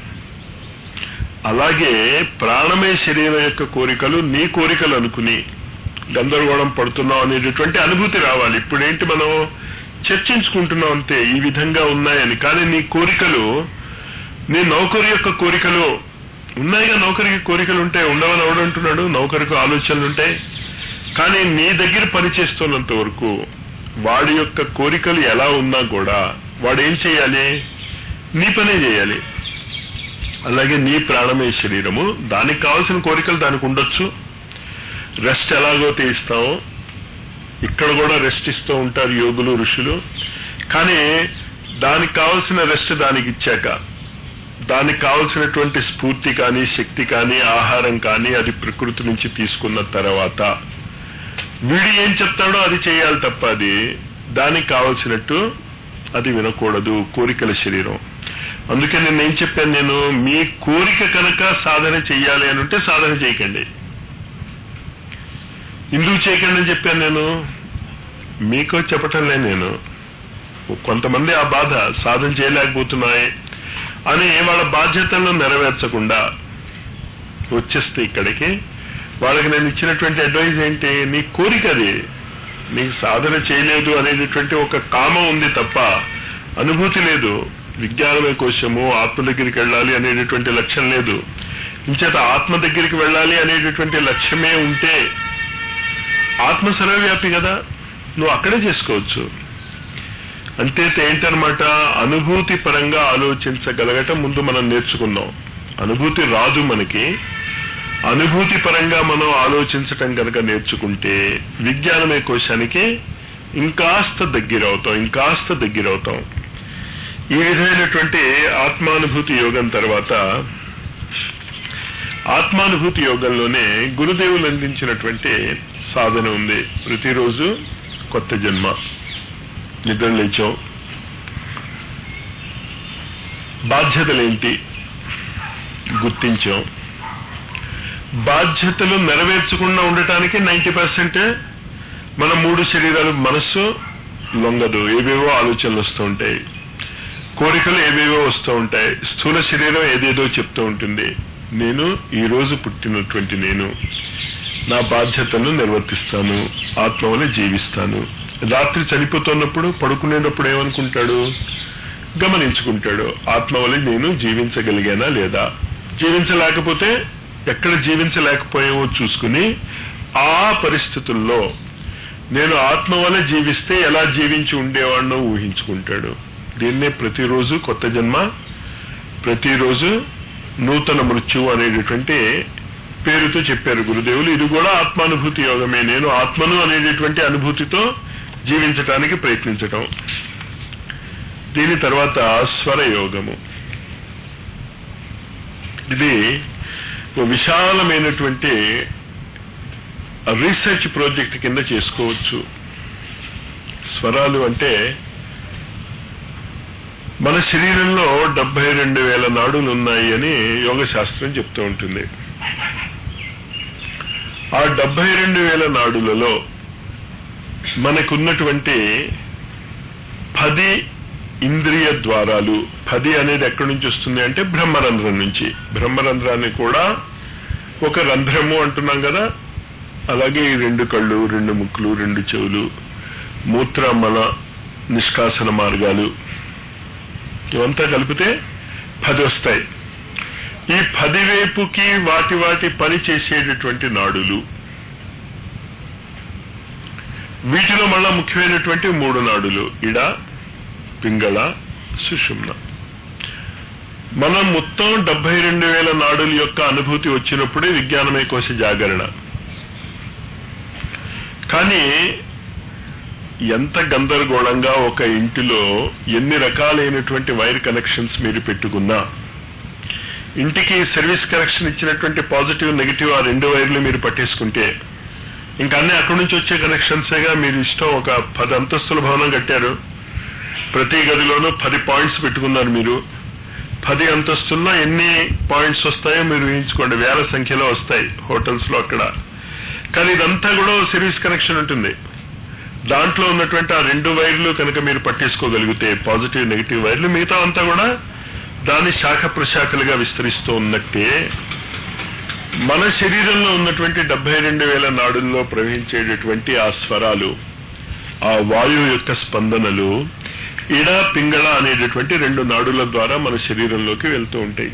అలాగే ప్రాణమయ శరీరం యొక్క కోరికలు నీ కోరికలు అనుకుని గందరగోళం పడుతున్నావు అనేటటువంటి అనుభూతి రావాలి. ఇప్పుడేంటి మనం చర్చించుకుంటున్నాం అంతే, ఈ విధంగా ఉన్నాయని. కానీ నీ కోరికలు నీ నౌకరు యొక్క కోరికలు ఉన్నాయిగా, నౌకరికి కోరికలు ఉంటాయి, ఉండవని ఎవడంటున్నాడు? నౌకరికి ఆలోచనలు ఉంటాయి. కానీ నీ దగ్గర పనిచేస్తున్నంత వరకు వాడి యొక్క కోరికలు ఎలా ఉన్నా కూడా వాడు ఏం చేయాలి? నీ పనే చేయాలి. అలాగే నీ ప్రాణమే శరీరము, దానికి కావాల్సిన కోరికలు దానికి ఉండొచ్చు. రెస్ట్ ఎలాగో తీస్తామో ఇక్కడ కూడా రెస్ట్ ఇస్తూ ఉంటారు యోగులు, ఋషులు. కానీ దానికి కావాల్సిన రెస్ట్ దానికి ఇచ్చాక, దానికి కావలసినటువంటి స్ఫూర్తి కానీ శక్తి కానీ ఆహారం కానీ అది ప్రకృతి నుంచి తీసుకున్న తర్వాత వీడు ఏం చెప్తాడో అది చేయాలి తప్ప అది దానికి కావలసినట్టు అది వినకూడదు. కోరికల శరీరం. అందుకే నేను ఏం చెప్పాను, నేను మీ కోరిక కనుక సాధన చెయ్యాలి అని ఉంటే సాధన చేయకండి. ఎందుకు చేయకండి అని చెప్పాను నేను? మీకు చెప్పటంలే నేను. కొంతమంది ఆ బాధ సాధన చేయలేకపోతున్నాయి అని వాళ్ళ బాధ్యతలను నెరవేర్చకుండా వచ్చేస్తే ఇక్కడికి, వాళ్ళకి నేను ఇచ్చినటువంటి అడ్వైజ్ ఏంటి? నీ కోరిక అది, నీకు సాధన చేయలేదు అనేటటువంటి ఒక కామం ఉంది తప్ప అనుభూతి లేదు. విజ్ఞానమే కోశము, ఆత్మ దగ్గరికి వెళ్ళాలి అనేటటువంటి లక్ష్యం లేదు. ఇంచేత ఆత్మ దగ్గరికి వెళ్ళాలి అనేటటువంటి లక్ష్యమే ఉంటే ఆత్మ సర్వవ్యాపి కదా, నువ్వు అక్కడే చేసుకోవచ్చు. అంటే ఏంటనమాట, అనుభూతి పరంగా ఆలోచించగలగటం ముందు మనం నేర్చుకున్నాం. అనుభూతి రాదు మనకి, అనుభూతి పరంగా మనం ఆలోచించటం కనుక నేర్చుకుంటే విజ్ఞానమే కోశానికి ఇంకాస్త దగ్గర అవుతాం, ఇంకాస్త దగ్గర అవుతాం. ఈ విధమైనటువంటి ఆత్మానుభూతి యోగం తర్వాత, ఆత్మానుభూతి యోగంలోనే గురుదేవులు అందించినటువంటి సాధన ఉంది. ప్రతిరోజు కొత్త జన్మ. నిద్ర లేచాం, బాధ్యతలేంటి గుర్తించాం. బాధ్యతలు నెరవేర్చకుండా ఉండటానికి నైంటీ పర్సెంట్ మన మూడు శరీరాలు, మనస్సు లొంగదు, ఏవేవో ఆలోచనలు వస్తూ ఉంటాయి, కోరికలు ఏవేవో వస్తూ ఉంటాయి, స్థూల శరీరం ఏదేదో చెప్తూ ఉంటుంది. నేను ఈ రోజు పుట్టినటువంటి నేను నా బాధ్యతలను నిర్వర్తిస్తాను, ఆత్మ వలె జీవిస్తాను. రాత్రి చనిపోతున్నప్పుడు పడుకునేటప్పుడు ఏమనుకుంటాడు? గమనించుకుంటాడు, ఆత్మ వలె నేను జీవించగలిగానా లేదా. జీవించలేకపోతే ఎక్కడ జీవించలేకపోయామో చూసుకుని ఆ పరిస్థితుల్లో నేను ఆత్మ వలె జీవిస్తే ఎలా జీవించి ఉండేవాడినో ఊహించుకుంటాడు. దీన్నే ప్రతిరోజు కొత్త జన్మ, ప్రతిరోజు నూతన మృత్యువు అనేటటువంటి పేరుతో చెప్పారు గురుదేవులు. ఇది కూడా ఆత్మానుభూతి యోగమే. నేను ఆత్మను అనేటటువంటి అనుభూతితో జీవించటానికి ప్రయత్నించటం. దీని తర్వాత స్వర యోగము. ఇది విశాలమైనటువంటి రీసెర్చ్ ప్రాజెక్ట్ కింద చేసుకోవచ్చు. స్వరాలు అంటే మన శరీరంలో డెబ్బై రెండు వేల నాడులు ఉన్నాయి అని యోగ శాస్త్రం చెప్తూ ఉంటుంది. ఆ డెబ్బై రెండు వేల నాడులలో మనకున్నటువంటి పది ఇంద్రియ ద్వారాలు, పది అనేది ఎక్కడి నుంచి వస్తుంది అంటే బ్రహ్మరంధ్రం నుంచి. బ్రహ్మరంధ్రాన్ని కూడా ఒక రంధ్రము అంటున్నాం కదా, అలాగే ఈ రెండు కళ్ళు, రెండు ముక్కులు, రెండు చెవులు, మూత్ర మల నిష్కాసన మార్గాలు, ఇవంతా కలిపితే పది వస్తాయి. ఈ పది వైపుకి వాటి వాటి పని చేసేటటువంటి నాడులు. వీటిలో మళ్ళా ముఖ్యమైనటువంటి మూడు నాడులు, ఇడ, పింగళ, సుషుమ్న. మనం మొత్తం డెబ్బై రెండు వేల నాడుల యొక్క అనుభూతి వచ్చినప్పుడే విజ్ఞానమయ కోశ జాగరణ. కానీ ఎంత గందరగోళంగా ఒక ఇంటిలో ఎన్ని రకాలైనటువంటి వైర్ కనెక్షన్స్ మీరు పెట్టుకున్నా, ఇంటికి సర్వీస్ కనెక్షన్ ఇచ్చినటువంటి పాజిటివ్ నెగిటివ్ ఆ రెండు వైర్లు మీరు పట్టేసుకుంటే ఇంకా అన్నీ అక్కడి నుంచి వచ్చే కనెక్షన్సేగా. మీరు ఇష్టం ఒక పది అంతస్తుల భవనం కట్టారు, ప్రతి గదిలోనూ పది పాయింట్స్ పెట్టుకున్నారు. మీరు పది అంతస్తుల్లో ఎన్ని పాయింట్స్ వస్తాయో మీరు ఊహించుకోండి, వేల సంఖ్యలో వస్తాయి హోటల్స్ లో అక్కడ. కానీ ఇదంతా కూడా సర్వీస్ కనెక్షన్ ఉంటుంది. దాంట్లో ఉన్నటువంటి ఆ రెండు వైర్లు కనుక మీరు పట్టేసుకోగలిగితే, పాజిటివ్ నెగిటివ్ వైర్లు, మిగతా అంతా కూడా దాని శాఖ ప్రశాఖలుగా విస్తరిస్తూ ఉన్నట్టే మన శరీరంలో ఉన్నటువంటి డెబ్బై రెండు వేల నాడుల్లో ప్రవహించేటటువంటి ఆ స్వరాలు, ఆ వాయువు యొక్క స్పందనలు ఇడ పింగళ అనేటటువంటి రెండు నాడుల ద్వారా మన శరీరంలోకి వెళ్తూ ఉంటాయి.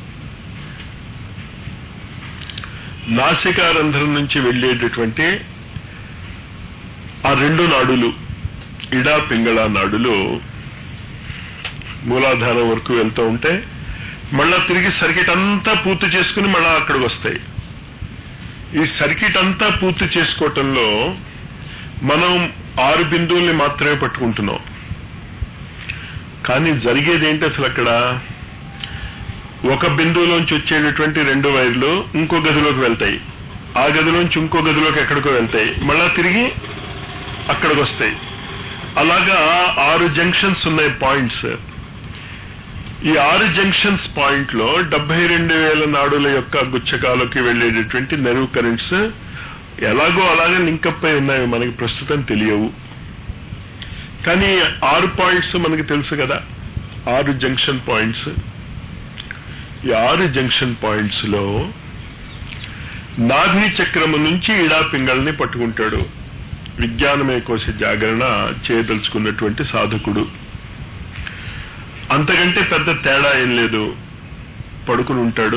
నాసికారంధ్రం నుంచి వెళ్ళేటటువంటి ఆ రెండు నాడులు ఇడ పింగళ నాడులు మూలాధారం వరకు వెళ్తూ ఉంటే మళ్ళా తిరిగి సర్కిట్ అంతా పూర్తి చేసుకుని మళ్ళా అక్కడికి వస్తాయి. ఈ సర్కిట్ అంతా పూర్తి చేసుకోవటంలో మనం ఆరు బిందువుల్ని మాత్రమే పట్టుకుంటున్నాం. కానీ జరిగేది ఏంటి అసలు? అక్కడ ఒక బిందువులోంచి వచ్చేటటువంటి రెండు వైర్లు ఇంకో గదిలోకి వెళ్తాయి, ఆ గదిలోంచి ఇంకో గదిలోకి ఎక్కడికో వెళ్తాయి, మళ్ళా తిరిగి అక్కడికి వస్తాయి. అలాగా ఆరు జంక్షన్స్ ఉన్నాయి, పాయింట్స్. ఈ ఆరు జంక్షన్స్ పాయింట్ లో డెబ్బై రెండు వేల నాడుల యొక్క గుచ్చకాలకి వెళ్లేటటువంటి నెర్వ్ కరెంట్స్ ఎలాగో అలాగే లింకప్ అయి ఉన్నాయి. మనకి ప్రస్తుతం తెలియవు, కానీ ఆరు పాయింట్స్ మనకి తెలుసు కదా, ఆరు జంక్షన్ పాయింట్స్. ఈ ఆరు జంక్షన్ పాయింట్స్ లో నాభి చక్రము నుంచి ఇడా పింగళని పట్టుకుంటాడు విజ్ఞానమయ కోశ జాగరణ చేయదలుచుకున్నటువంటి సాధకుడు. అంతకంటే పెద్ద తేడా ఏం లేదు. పడుకుని ఉంటాడు,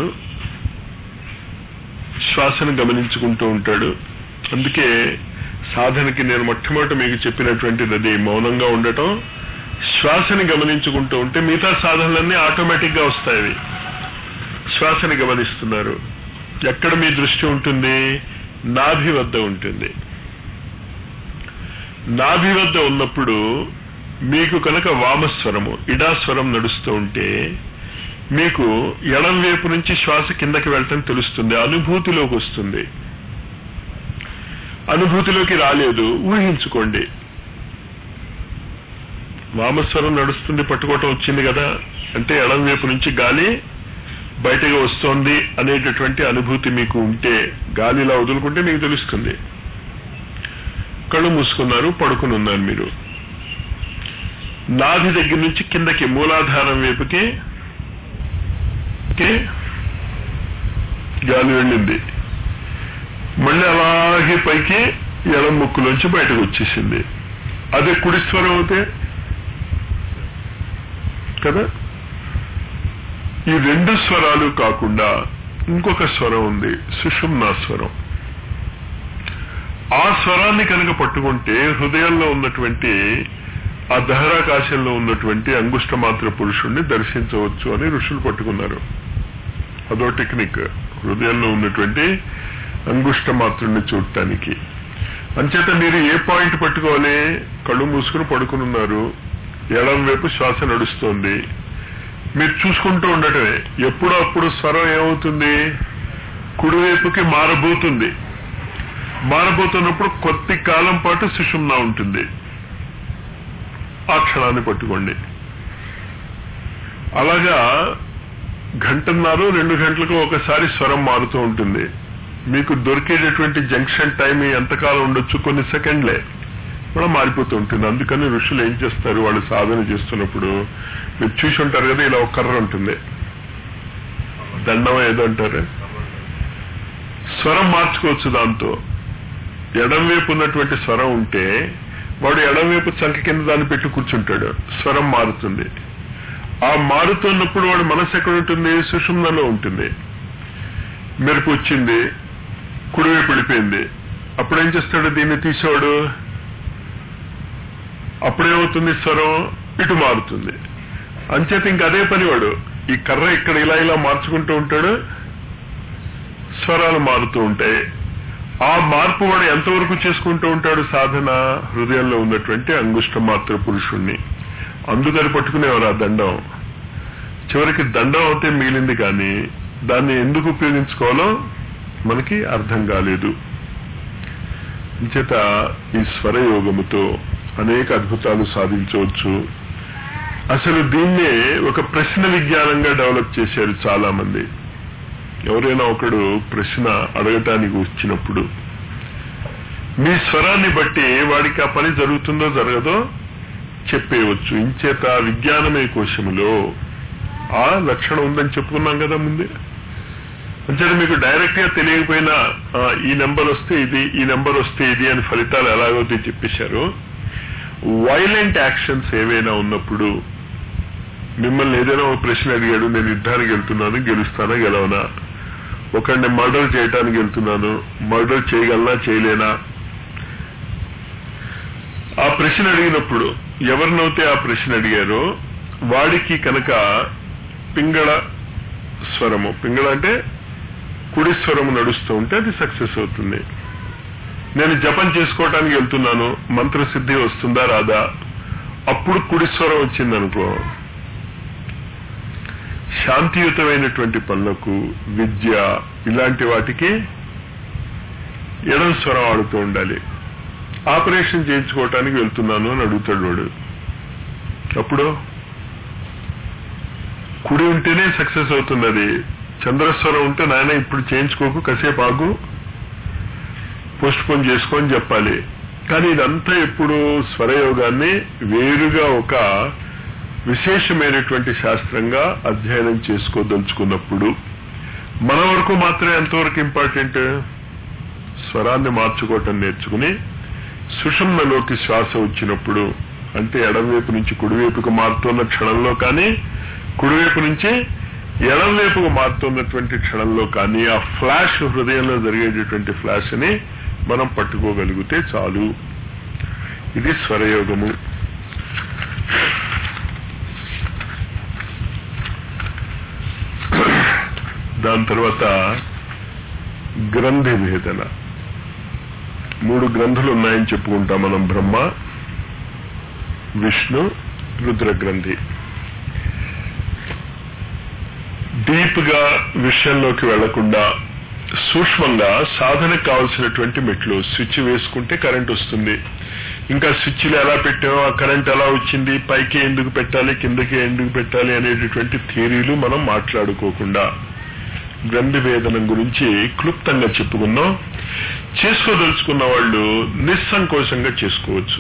శ్వాసను గమనించుకుంటూ ఉంటాడు. అందుకే సాధనకి నేను మొట్టమొదటి మీకు చెప్పినటువంటిది అది, మౌనంగా ఉండటం, శ్వాసని గమనించుకుంటూ ఉంటే మిగతా సాధనలన్నీ ఆటోమేటిక్ గా వస్తాయి. శ్వాసని గమనిస్తున్నారు. ఎక్కడ మీ దృష్టి ఉంటుంది? నాభి వద్ద ఉంటుంది. నాభి వద్ద ఉన్నప్పుడు మీకు కనుక వామస్వరము ఇడాస్వరం నడుస్తూ ఉంటే మీకు ఎడం వైపు నుంచి శ్వాస కిందకి వెళ్ళటం తెలుస్తుంది, అనుభూతిలోకి వస్తుంది. అనుభూతిలోకి రాలేదు, ఊహించుకోండి. వామస్వరం నడుస్తుంది, పట్టుకోవటం వచ్చింది కదా అంటే ఎడం వైపు నుంచి గాలి బయటగా వస్తోంది అనేటటువంటి అనుభూతి మీకు ఉంటే, గాలిలా వదులుకుంటే మీకు తెలుస్తుంది. కళ్ళు మూసుకున్నారు, పడుకుని ఉన్నారు మీరు. నాభి దగ్గర నుంచి కిందకి మూలాధారం వైపుకి గాలి వెళ్ళింది, మళ్ళీ అలాగే పైకి ఎడం ముక్కులోంచి బయటకు వచ్చేసింది. అదే కుడి స్వరం అవుతే కదా. ఈ రెండు స్వరాలు కాకుండా ఇంకొక స్వరం ఉంది, సుషుమ్నా స్వరం. ఆ స్వరాన్ని కనుక పట్టుకుంటే హృదయంలో ఉన్నటువంటి ఆ దహరాకాశంలో ఉన్నటువంటి అంగుష్ట మాత్ర పురుషుణ్ణి దర్శించవచ్చు అని ఋషులు పట్టుకున్నారు. అదో టెక్నిక్, హృదయంలో ఉన్నటువంటి అంగుష్ట మాత్రుణ్ణి చూడటానికి. అంచేత మీరు ఏ పాయింట్ పట్టుకోవాలి? కళ్ళు మూసుకుని పడుకుని ఉన్నారు, ఎడం వైపు శ్వాస నడుస్తోంది, మీరు చూసుకుంటూ ఉండటమే. ఎప్పుడో అప్పుడు స్వరం ఏమవుతుంది? కుడివైపుకి మారబోతుంది. మారబోతున్నప్పుడు కొద్ది కాలం పాటు సుషుమ్నా ఉంటుంది. ఆ క్షణాన్ని పట్టుకోండి. అలాగా గంటన్నర రెండు గంటలకు ఒకసారి స్వరం మారుతూ ఉంటుంది. మీకు దొరికేటటువంటి జంక్షన్ టైం ఎంతకాలం ఉండొచ్చు? కొన్ని సెకండ్లే కూడా మారిపోతూ ఉంటుంది. అందుకని ఋషులు ఏం చేస్తారు, వాళ్ళు సాధన చేస్తున్నప్పుడు మీరు చూసి ఉంటారు కదా, ఇలా ఒక కర్ర ఉంటుంది, దండం ఏదో అంటారు, స్వరం మార్చుకోవచ్చు దాంతో. ఎడం వైపు ఉన్నటువంటి స్వరం ఉంటే వాడు ఎడం వైపు చంక కింద దాన్ని పెట్టి కూర్చుంటాడు, స్వరం మారుతుంది. ఆ మారుతున్నప్పుడు వాడు మనసు ఎక్కడ ఉంటుంది? సుషుమ్నలో ఉంటుంది. మెరుపు వచ్చింది, కుడివైపు వెళ్ళిపోయింది, అప్పుడేం చేస్తాడు? దీన్ని తీసేవాడు. అప్పుడేమవుతుంది? స్వరం ఇటు మారుతుంది. అంచేత ఇంక అదే పని వాడు. ఈ కర్ర ఇక్కడ ఇలా ఇలా మార్చుకుంటూ ఉంటాడు, స్వరాలు మారుతూ ఉంటాయి. ఆ మార్పు వాడు ఎంతవరకు చేసుకుంటూ ఉంటాడు సాధన? హృదయంలో ఉన్నటువంటి అంగుష్ట మాత్ర పురుషుణ్ణి. అందుకని పట్టుకునేవారు ఆ దండం. చివరికి దండం అవుతే మిగిలింది, కానీ దాన్ని ఎందుకు ఉపయోగించుకోవాలో మనకి అర్థం కాలేదు. అంచేత ఈ స్వరయోగముతో అనేక అద్భుతాలు సాధించవచ్చు. అసలు దీన్నే ఒక ప్రశ్న విజ్ఞానంగా డెవలప్ చేశారు చాలా మంది. ఎవరైనా ఒకడు ప్రశ్న అడగటానికి వచ్చినప్పుడు మీ స్వరాన్ని బట్టి వాడికి ఆ పని జరుగుతుందో జరగదో చెప్పేయవచ్చు. ఇంచేత విజ్ఞానమయ కోశములో ఆ లక్షణం ఉందని చెప్పుకున్నాం కదా ముందే. అంచేత మీకు డైరెక్ట్ గా తెలియకపోయినా ఈ నెంబర్ వస్తే ఇది, ఈ నెంబర్ వస్తే ఇది అని ఫలితాలు ఎలాగైతే చెప్పేశారు, వైలెంట్ యాక్షన్స్ ఏవైనా ఉన్నప్పుడు, మిమ్మల్ని ఏదైనా ఒక ప్రశ్న అడిగాడు, నేను యుద్ధానికి వెళ్తున్నాను, గెలుస్తానా గెలవనా, ఒకరిని మర్డర్ చేయడానికి వెళ్తున్నాను, మర్డర్ చేయగలనా చేయలేనా, ఆ ప్రశ్న అడిగినప్పుడు ఎవరినైతే ఆ ప్రశ్న అడిగారో వాడికి కనుక పింగళ స్వరము, పింగళ అంటే కుడి స్వరము నడుస్తూ ఉంటే అది సక్సెస్ అవుతుంది. నేను జపం చేసుకోవటానికి వెళ్తున్నాను, మంత్రసిద్ధి వస్తుందా రాదా, అప్పుడు కుడి స్వరం వచ్చిందనుకో, శాంతియుతమైనటువంటి పనులకు, విద్య ఇలాంటి వాటికి ఎడమ స్వరం ఆడుతూ ఉండాలి. ఆపరేషన్ చేయించుకోవటానికి వెళ్తున్నాను అని అడుగుతాడు వాడు, అప్పుడు కుడి ఉంటేనే సక్సెస్ అవుతుంది. అది చంద్రస్వరం ఉంటే నాయన ఇప్పుడు చేయించుకోకు, కాసేపు ఆగు, పోస్ట్ పోన్ చేసుకొని చెప్పాలి. కానీ ఇదంతా ఎప్పుడు స్వరయోగాన్ని వేరుగా ఒక విశేషమైనటువంటి శాస్త్రంగా అధ్యయనం చేసుకోదలుచుకున్నప్పుడు మన వరకు మాత్రమే ఎంతవరకు ఇంపార్టెంట్, స్వరాన్ని మార్చుకోవటం నేర్చుకుని సుషుమ్నలోకి శ్వాస వచ్చినప్పుడు, అంటే ఎడమవైపు నుంచి కుడివైపుకు మారుతున్న క్షణంలో కానీ, కుడివైపు నుంచి ఎడమవైపుకు మారుతున్నటువంటి క్షణంలో కానీ ఆ ఫ్లాష్, హృదయంలో జరిగేటటువంటి ఫ్లాష్ ని మనం పట్టుకోగలిగితే చాలు. ఇది స్వరయోగము. దాని తర్వాత గ్రంథి భేదన. మూడు గ్రంథులు ఉన్నాయని చెప్పుకుంటాం మనం, బ్రహ్మ, విష్ణు, రుద్ర గ్రంథి. డీప్ గా విషయంలోకి వెళ్లకుండా సూక్ష్మంగా సాధనకు కావలసినటువంటి మెట్లు. స్విచ్ వేసుకుంటే కరెంట్ వస్తుంది, ఇంకా స్విచ్లు ఎలా పెట్టామో ఆ కరెంట్ ఎలా వచ్చింది, పైకి ఎందుకు పెట్టాలి కిందకి ఎందుకు పెట్టాలి అనేటటువంటి థియరీలు మనం మాట్లాడుకోకుండా గ్రంథి వేదనం గురించి క్లుప్తంగా చెప్పుకున్నాం. చేసుకోదలుచుకున్న వాళ్ళు నిస్సంకోచంగా చేసుకోవచ్చు.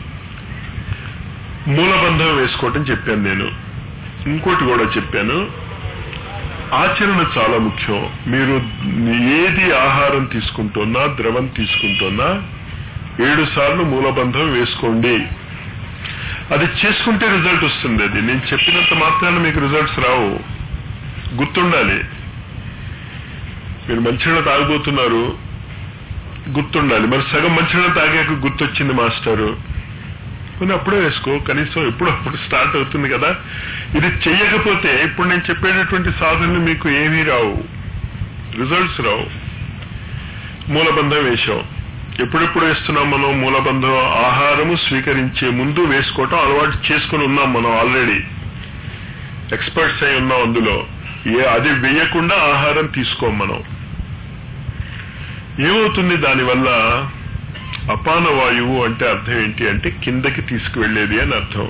మూలబంధం వేసుకోవటం చెప్పాను నేను. ఇంకోటి కూడా చెప్పాను, ఆచరణ చాలా ముఖ్యం. మీరు ఏది ఆహారం తీసుకుంటున్నా, ద్రవం తీసుకుంటున్నా ఏడు సార్లు మూలబంధం వేసుకోండి. అది చేసుకుంటే రిజల్ట్ వస్తుంది. అది నేను చెప్పినంత మాత్రాన మీకు రిజల్ట్స్ రావు, గుర్తుండాలి. మీరు మంచినీళ్ళు తాగబోతున్నారు, గుర్తుండాలి. మరి సగం మంచినీళ్ళు తాగాక గుర్తొచ్చింది మాస్టారు, కొన్ని అప్పుడే వేసుకో, కనీసం ఎప్పుడు అప్పుడు స్టార్ట్ అవుతుంది కదా. ఇది చెయ్యకపోతే ఇప్పుడు నేను చెప్పేటటువంటి సాధనలు మీకు ఏమీ రావు, రిజల్ట్స్ రావు. మూలబంధం వేశాం, ఎప్పుడెప్పుడు వేస్తున్నాం మనం మూలబంధం? ఆహారము స్వీకరించే ముందు వేసుకోవటం అలవాటు చేసుకుని ఉన్నాం మనం, ఆల్రెడీ ఎక్స్పర్ట్స్ అయి ఉన్నాం అందులో. ఏ అది వేయకుండా ఆహారం తీసుకోం మనం. ఏమవుతుంది దానివల్ల? అపాన వాయువు అంటే అర్థం ఏంటి అంటే కిందకి తీసుకువెళ్లేది అని అర్థం.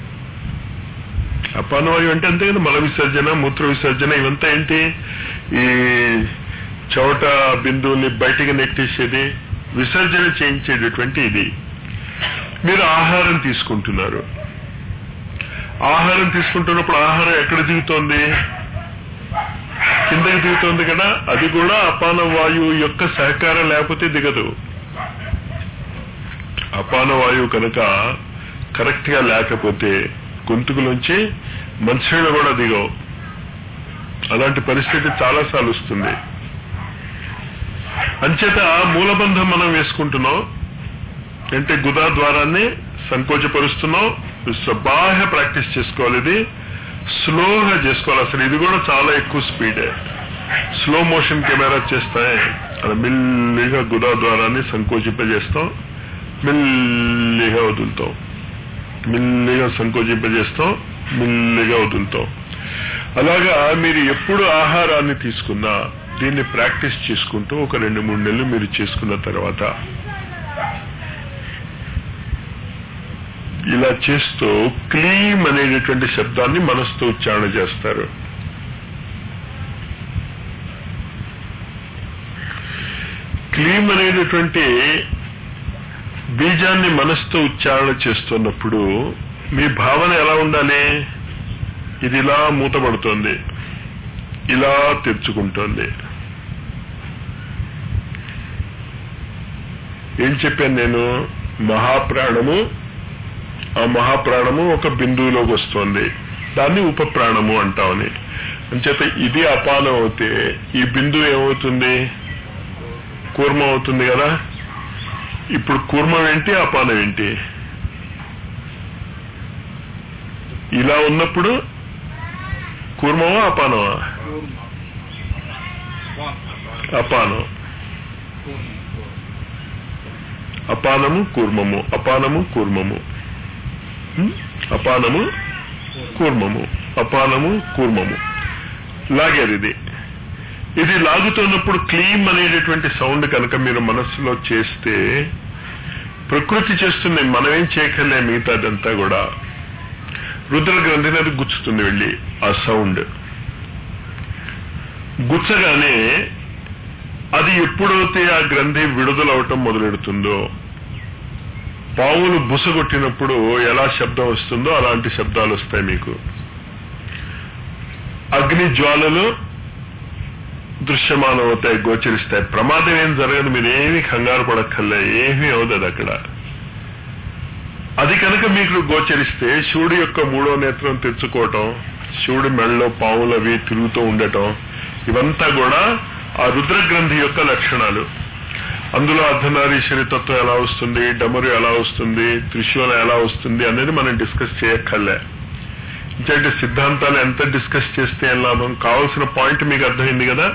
అపాన వాయువు అంటే అంతే కదా, మల విసర్జన, మూత్ర విసర్జన, ఇవంతా ఏంటి? ఈ చోట బిందువుని బయటికి నెట్టేసేది, విసర్జన చేయించేటటువంటి ఇది. మీరు ఆహారం తీసుకుంటున్నారు, ఆహారం తీసుకుంటున్నప్పుడు ఆహారం ఎక్కడ దిగుతోంది? కిందకి దిగుతోంది కదా. అది కూడా అపాన వాయువు యొక్క సహకారం లేకపోతే దిగదు. అపాన వాయువు కనుక కరెక్ట్ గా లేకపోతే గొంతుకులోంచి మంచినీళ్ళు కూడా దిగవు. అలాంటి పరిస్థితి చాలాసార్లు వస్తుంది. అంచేత మూలబంధం మనం వేసుకుంటున్నాం అంటే గుదా ద్వారాన్ని సంకోచపరుస్తున్నాం. బాగా ప్రాక్టీస్ చేసుకోవాలి, ఇది స్లోగా చేసుకోవాలి. అసలు ఇది కూడా చాలా ఎక్కువ స్పీడే. స్లో మోషన్ కెమెరా చేస్తాయి, అలా మెల్లిగా గుదా ద్వారాన్ని సంకోచింపజేస్తాం, మెల్లిగా వదులుతాం, మెల్లిగా సంకోచింపజేస్తాం, మెల్లిగా వదులుతాం. అలాగా మీరు ఎప్పుడు ఆహారాన్ని తీసుకున్నా దీన్ని ప్రాక్టీస్ చేసుకుంటూ ఒక రెండు మూడు నెలలు మీరు చేసుకున్న తర్వాత ఇలా చేస్తూ క్లీమ్ అనేటటువంటి శబ్దాన్ని మనసుతో ఉచ్చారణ చేస్తారు. క్లీమ్ అనేటటువంటి బీజాన్ని మనసుతో ఉచ్చారణ చేస్తున్నప్పుడు మీ భావన ఎలా ఉండాలి? ఇది ఇలా మూతపడుతోంది, ఇలా తెరుచుకుంటోంది. ఏం చెప్పాను నేను? మహాప్రాణము ఆ మహాప్రాణము ఒక బిందువులోకి వస్తుంది, దాన్ని ఉపప్రాణము అంటామని. అంచేత ఇది అపానం అవుతే ఈ బిందువు ఏమవుతుంది? కూర్మం అవుతుంది కదా. ఇప్పుడు కూర్మం ఏంటి, అపానం ఏంటి? ఇలా ఉన్నప్పుడు కూర్మమా అపానమా? అపానం. అపానము కూర్మము, అపానము కూర్మము, అపానము కూర్మము, అపానము కూర్మము. లాగేది ఇది. ఇది లాగుతున్నప్పుడు క్లీమ్ అనేటటువంటి సౌండ్ కనుక మీరు మనస్సులో చేస్తే ప్రకృతి చేస్తుంది, మనమేం చేయకలే. మిగతాదంతా కూడా రుద్ర గ్రంథిని అది గుచ్చుతుంది వెళ్ళి. ఆ సౌండ్ గుచ్చగానే అది ఎప్పుడైతే ఆ గ్రంథి విడుదలవటం మొదలెడుతుందో, పావులు బుసగొట్టినప్పుడు ఎలా శబ్దం వస్తుందో అలాంటి శబ్దాలు వస్తాయి మీకు. అగ్ని జ్వాలలు దృశ్యమానం అవుతాయి, గోచరిస్తాయి. ప్రమాదం ఏం జరగదు, మీరేమీ కంగారు పడక్కర్లే, ఏమీ అవుతుంది అక్కడ. అది కనుక మీకు గోచరిస్తే శివుడి యొక్క మూడో నేత్రం తెచ్చుకోవటం, శివుడి మెడలో పావులు అవి తిరుగుతూ ఉండటం, ఇవంతా కూడా ఆ రుద్రగ్రంథి యొక్క లక్షణాలు. అందులో అర్ధనారీశ్వరి తత్వం ఎలా వస్తుంది, డమరు ఎలా వస్తుంది, త్రిశూలం ఎలా వస్తుంది అనేది మనం డిస్కస్ చేయక్కర్లే. అంటే సిద్ధాంతాలు ఎంత డిస్కస్ చేస్తే ఏం లాభం? కావాల్సిన పాయింట్ మీకు అర్థమైంది కదా.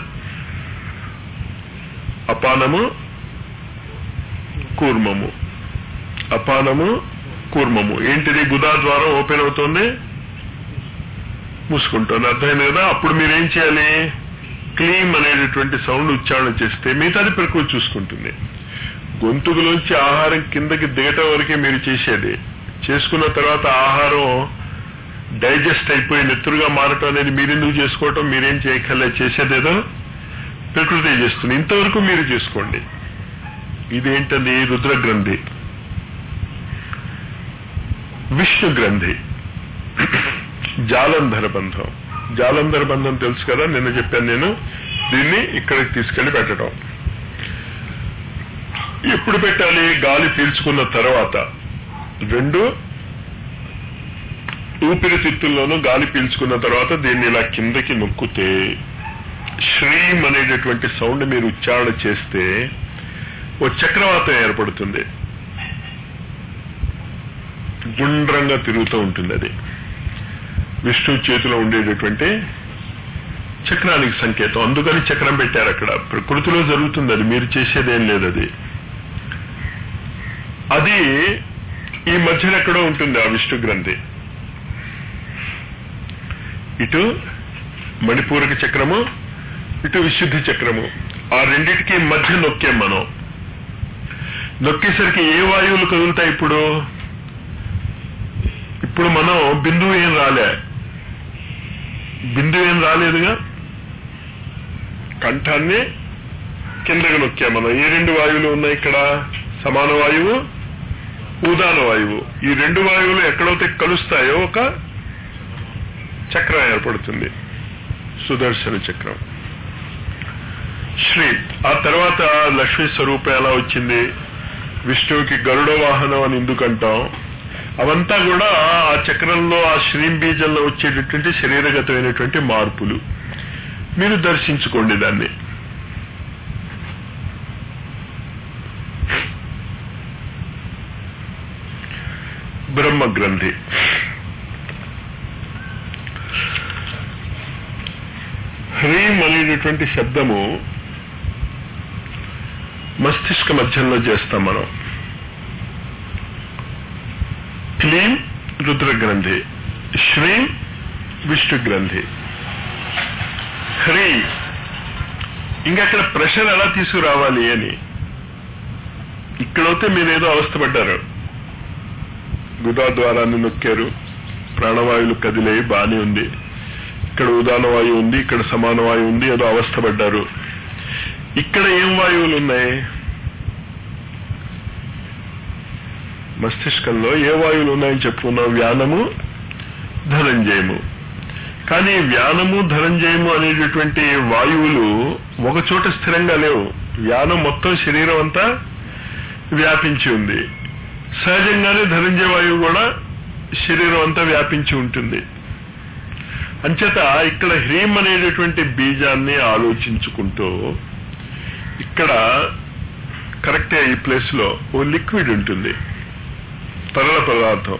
అపానము కూర్మము, అపానము కూర్మము. ఏంటిది? గుదా ద్వారం ఓపెన్ అవుతుంది, మూసుకుంటుంది. అర్థమైంది కదా. అప్పుడు మీరేం చేయాలి? క్లీమ్ అనేటటువంటి సౌండ్ ఉచ్చారణ చేస్తే మిగతాది ప్రకృతి చూసుకుంటుంది. గొంతుకులోంచి ఆహారం కిందకి దిగటం వరకే మీరు చేసేది. చేసుకున్న తర్వాత ఆహారం డైజెస్ట్ అయిపోయి నెత్తురుగా మారటం అనేది మీరెందుకు చేసుకోవటం? మీరేం చేయక్కర్లే, చేసేదేదో ప్రకృతి చేస్తుంది. ఇంతవరకు మీరు చేసుకోండి. ఇదేంటది? రుద్రగ్రంథి. విష్ణు గ్రంథి జాలంధర బంధం. జాలంధర బంధం తెలుసు కదా, నిన్న చెప్పాను నేను. దీన్ని ఇక్కడికి తీసుకెళ్లి పెట్టడం. ఎప్పుడు పెట్టాలి? గాలి పీల్చుకున్న తర్వాత. రెండు ఊపిరితిత్తుల్లోనూ గాలి పీల్చుకున్న తర్వాత దీన్ని ఇలా కిందకి నొక్కితే శ్రీం అనేటటువంటి సౌండ్ మీరు ఉచ్చారణ చేస్తే ఓ చక్రవాతం ఏర్పడుతుంది. గుండ్రంగా తిరుగుతూ ఉంటుంది. అది విష్ణు చేతిలో ఉండేటటువంటి చక్రానికి సంకేతం. అందుకని చక్రం పెట్టారు అక్కడ. ప్రకృతిలో జరుగుతుంది అది, మీరు చేసేదేం లేదు. అది అది ఈ మధ్యన ఎక్కడో ఉంటుంది ఆ విష్ణు గ్రంథి. ఇటు మణిపూరక చక్రము, ఇటు విశుద్ధి చక్రము. ఆ రెండింటికి మధ్య నొక్కాం మనం. నొక్కేసరికి ఏ వాయువులు కదులుతాయి? ఇప్పుడు ఇప్పుడు మనం బిందువు ఏం రాలే, బిందువు ఏం రాలేదుగా. కంఠాన్ని కిందకి నొక్కాం మనం. ఏ రెండు వాయువులు ఉన్నాయి ఇక్కడ? సమాన వాయువు, ఉదాన వాయువు. ఈ రెండు వాయువులు ఎక్కడైతే కలుస్తాయో ఒక చక్రం ఏర్పడుతుంది, సుదర్శన చక్రం. శ్రీ. ఆ తర్వాత లక్ష్మీ స్వరూపం ఎలా వచ్చింది? విష్ణువుకి గరుడ వాహనం అని ఎందుకంటాం? అవంతా కూడా ఆ చక్రంలో, ఆ శ్రీం బీజంలో వచ్చేటటువంటి శరీరగతమైనటువంటి మార్పులు. మీరు దర్శించుకోండి దాన్ని. బ్రహ్మగ్రంథి. హ్రీం అనేటటువంటి శబ్దము మస్తిష్క మధ్యంలో చేస్తాం మనం. క్లీం రుద్రగ్రంథి, శ్రీం విష్ణు గ్రంథి, హ్రీ. ఇంకా అక్కడ ప్రెషర్ ఎలా తీసుకురావాలి అని. ఇక్కడైతే మీరేదో అవస్థపడ్డారు. గుదా ద్వారాన్ని నొక్కారు, ప్రాణవాయువులు కదిలేవి, బానే ఉంది. ఇక్కడ ఉదాన వాయువు ఉంది, ఇక్కడ సమాన వాయువు ఉంది, ఏదో అవస్థపడ్డారు. ఇక్కడ ఏం వాయువులు ఉన్నాయి? మస్తిష్కంలో ఏ వాయువులు ఉన్నాయని చెప్పుకున్నాం? వ్యానము, ధనంజయము. కానీ వ్యానము, ధనంజయము అనేటటువంటి వాయువులు ఒక చోట స్థిరంగా లేవు. వ్యానం మొత్తం శరీరం అంతా వ్యాపించి ఉంది. సహజంగానే ధనంజయ వాయువు కూడా శరీరం అంతా వ్యాపించి ఉంటుంది. అంచేత ఇక్కడ హ్రీం అనేటటువంటి బీజాన్ని ఆలోచించుకుంటూ ఇక్కడ కరెక్ట్ ఈ ప్లేస్ లో ఓ లిక్విడ్ ఉంటుంది, తరల పదార్థం,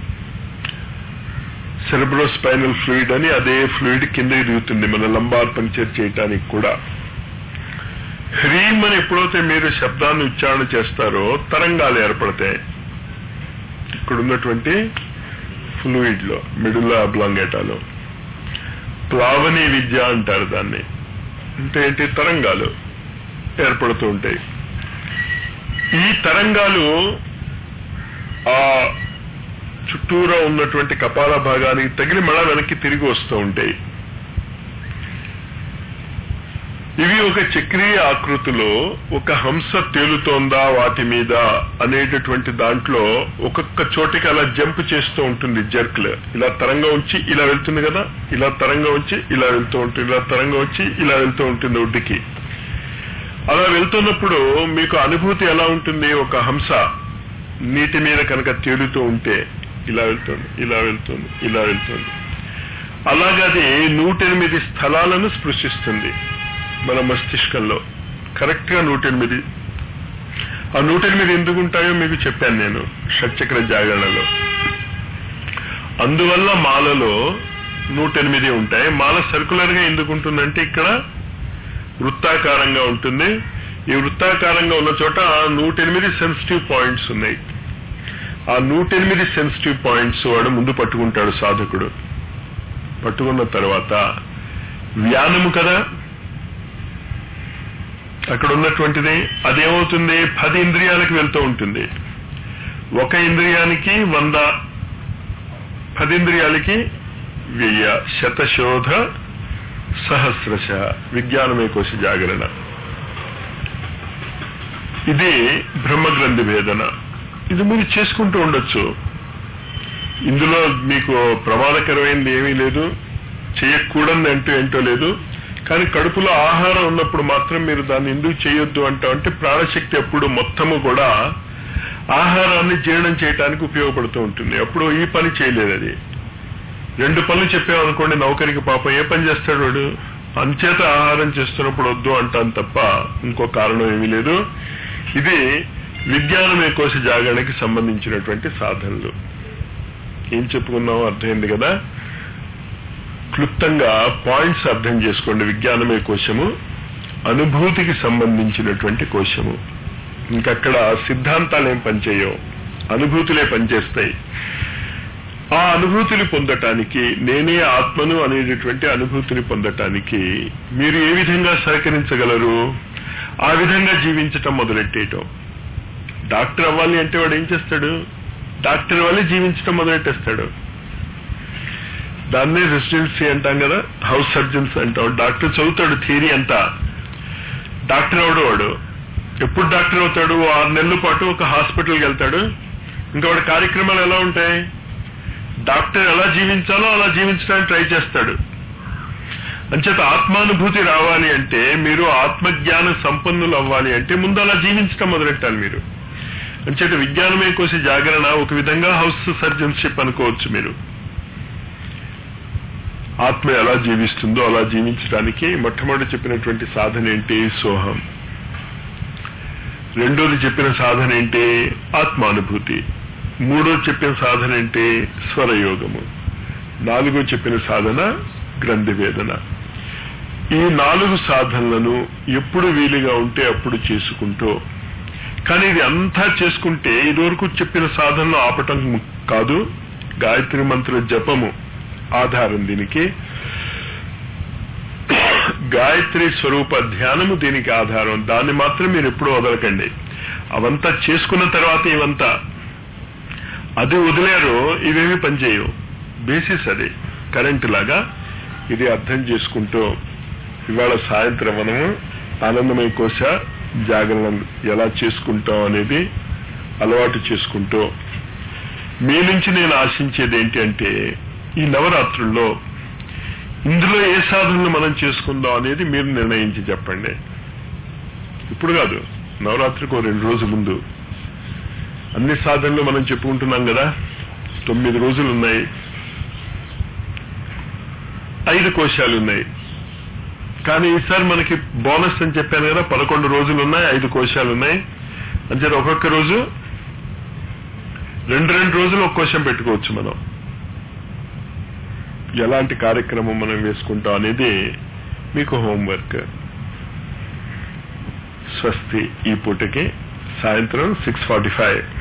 సెరెబ్రోస్పైనల్ ఫ్లూయిడ్ అని. అదే ఫ్లూయిడ్ కింద తిరుగుతుంది మన లంబార్ పంక్చర్ చేయటానికి కూడా. హ్రీం అని ఎప్పుడైతే మీరు శబ్దాన్ని ఉచ్చారణ చేస్తారో తరంగాలు ఏర్పడతాయి ఇక్కడ ఉన్నటువంటి ఫ్లూయిడ్ లో, మిడుల్లా అబ్లాంగేటాలో. ప్లావనీ విద్య అంటారు దాన్ని. అంటే ఏంటి? తరంగాలు ఏర్పడుతూ ఉంటాయి. ఈ తరంగాలు ఆ చుట్టూరా ఉన్నటువంటి కపాల భాగానికి తగిలి మళ్ళా వెనక్కి తిరిగి వస్తూ ఉంటాయి. ఇవి ఒక చక్రీయ ఆకృతిలో ఒక హంస తేలుతోందా వాటి మీద అనేటటువంటి దాంట్లో ఒక్కొక్క చోటికి అలా జంప్ చేస్తూ ఉంటుంది. జర్క్లు ఇలా తరంగం వచ్చి ఇలా వెళ్తుంది కదా, ఇలా తరంగం వచ్చి ఇలా వెళ్తూ ఉంటుంది, ఇలా తరంగం వచ్చి ఇలా వెళ్తూ ఉంటుంది ఒడ్డుకి. అలా వెళ్తున్నప్పుడు మీకు అనుభూతి ఎలా ఉంటుంది? ఒక హంస నీటి మీద కనుక తేలుతూ ఉంటే ఇలా వెళ్తుంది, ఇలా వెళ్తుంది, ఇలా వెళ్తుంది. అలాగది నూటెనిమిది స్థలాలను స్పృశిస్తుంది మన మస్తిష్కంలో. కరెక్ట్ గా నూటెనిమిది. ఆ నూటెనిమిది ఎందుకు ఉంటాయో మీకు చెప్పాను నేను షట్చక్ర జాగరణలో. అందువల్ల మాలలో నూటెనిమిది ఉంటాయి. మాల సర్కులర్ గా ఎందుకు ఉంటుందంటే ఇక్కడ వృత్తాకారంగా ఉంటుంది. ఈ వృత్తాకారంగా ఉన్న చోట నూటెనిమిది సెన్సిటివ్ పాయింట్స్ ఉన్నాయి. ఆ నూటెనిమిది సెన్సిటివ్ పాయింట్స్ వాడు ముందు పట్టుకుంటాడు సాధకుడు. పట్టుకున్న తర్వాత వ్యానము కదా అక్కడ ఉన్నటువంటిది, అదేమవుతుంది? పది ఇంద్రియాలకు వెళ్తూ ఉంటుంది. ఒక ఇంద్రియానికి వంద, పది ఇంద్రియాలకి వెయ్య. శతశోధ సహస్రశ విజ్ఞానమే కోశ జాగరణ. ఇది బ్రహ్మగ్రంథి భేదన. ఇది మీరు చేసుకుంటూ ఉండొచ్చు. ఇందులో మీకు ప్రమాదకరమైనది ఏమీ లేదు, చేయకూడదు అంటూ ఏంటో లేదు. కానీ కడుపులో ఆహారం ఉన్నప్పుడు మాత్రం మీరు దాన్ని ఎందుకు చేయొద్దు అంటామంటే ప్రాణశక్తి అప్పుడు మొత్తము కూడా ఆహారాన్ని జీర్ణం చేయడానికి ఉపయోగపడుతూ ఉంటుంది. అప్పుడు ఈ పని చేయలేదు. అది రెండు పనులు చెప్పామనుకోండి, నౌకరికి పాపం ఏ పని చేస్తాడు వాడు? అంచేత ఆహారం చేస్తున్నప్పుడు వద్దు అంటాను తప్ప ఇంకో కారణం ఏమీ లేదు. ఇది విజ్ఞానమే కోశ జాగరణకి సంబంధించినటువంటి సాధనలు. ఏం చెప్పుకున్నామో అర్థమైంది కదా. క్లుప్తంగా పాయింట్స్ అర్థం చేసుకోండి. విజ్ఞానమే కోశము అనుభూతికి సంబంధించినటువంటి కోశము. ఇంకక్కడ సిద్ధాంతాలు ఏం పనిచేయవు, అనుభూతులే పనిచేస్తాయి. ఆ అనుభూతిని పొందటానికి, నేనే ఆత్మను అనేటటువంటి అనుభూతిని పొందటానికి మీరు ఏ విధంగా సహకరించగలరు? ఆ విధంగా జీవించటం మొదలెట్టేయటం. డాక్టర్ అవ్వాలి అంటే వాడు ఏం చేస్తాడు? డాక్టర్ అవ్వాలి జీవించటం మొదలెట్టేస్తాడు. దాన్నే రెసిడెన్సీ అంటాం కదా, హౌస్ సర్జన్స్ అంటాం. డాక్టర్ చదువుతాడు థియరీ అంతా, డాక్టర్ అవడు వాడు. ఎప్పుడు డాక్టర్ అవుతాడు? ఆరు నెలల పాటు ఒక హాస్పిటల్కి వెళ్తాడు. ఇంకా వాడి కార్యక్రమాలు ఎలా ఉంటాయి? డాక్టర్ ఎలా జీవించాలో అలా జీవించడానికి ట్రై చేస్తాడు. అంచేత ఆత్మానుభూతి రావాలి అంటే, మీరు ఆత్మజ్ఞాన సంపన్నులు అవ్వాలి అంటే ముందు అలా జీవించడం మొదలెట్టాలి మీరు. అంచేత విజ్ఞానమే కోశ జాగరణ ఒక విధంగా హౌస్ సర్జన్షిప్ అనుకోవచ్చు మీరు. ఆత్మ ఎలా జీవిస్తుందో అలా జీవించడానికి మొట్టమొదటి చెప్పినటువంటి సాధన ఏంటి? సోహం. రెండోది చెప్పిన సాధన ఏంటి? ఆత్మానుభూతి. మూడో చెప్పిన సాధన ఏంటి? స్వరయోగము. నాలుగో చెప్పిన సాధన గ్రంథి వేదన. ఈ నాలుగు సాధనలను ఎప్పుడు వీలుగా ఉంటే అప్పుడు చేసుకుంటూ, కానీ ఇది అంతా చేసుకుంటే ఇదివరకు చెప్పిన సాధనలు ఆపటం కాదు. గాయత్రి మంత్ర జపము ఆధారం దీనికి, గాయత్రి స్వరూప ధ్యానము దీనికి ఆధారం. దాన్ని మాత్రం మీరు ఎప్పుడూ వదలకండి. అవంతా చేసుకున్న తర్వాత ఇవంతా అది వదిలేరు, ఇవేమి పనిచేయవు. బేసిస్ అది కరెంట్ లాగా. ఇది అర్థం చేసుకుంటూ ఇవాళ సాయంత్రం మనము ఆనందమయ కోశ జాగరణ ఎలా చేసుకుంటాం అనేది అలవాటు చేసుకుంటూ, మీ నుంచి నేను ఆశించేది ఏంటి అంటే, ఈ నవరాత్రుల్లో ఇందులో ఏ సాధనలు మనం చేసుకుందాం అనేది మీరు నిర్ణయించి చెప్పండి. ఇప్పుడు కాదు, నవరాత్రికి ఓ రెండు రోజుల ముందు. అన్ని సాధనలు మనం చెప్పుకుంటున్నాం కదా, తొమ్మిది రోజులు ఉన్నాయి, ఐదు కోశాలు ఉన్నాయి. కానీ ఈసారి మనకి బోనస్ అని చెప్పాను కదా, పదకొండు రోజులు ఉన్నాయి, ఐదు కోశాలు ఉన్నాయి. అంటే ఒక్కొక్క రోజు రెండు రెండు రోజులు ఒక కోశం పెట్టుకోవచ్చు. మనం ఎలాంటి కార్యక్రమం మనం వేసుకుంటాం అనేది మీకు హోంవర్క్. స్వస్తి. ఈ పూటకి సాయంత్రం సిక్స్ ఫార్టీ ఫైవ్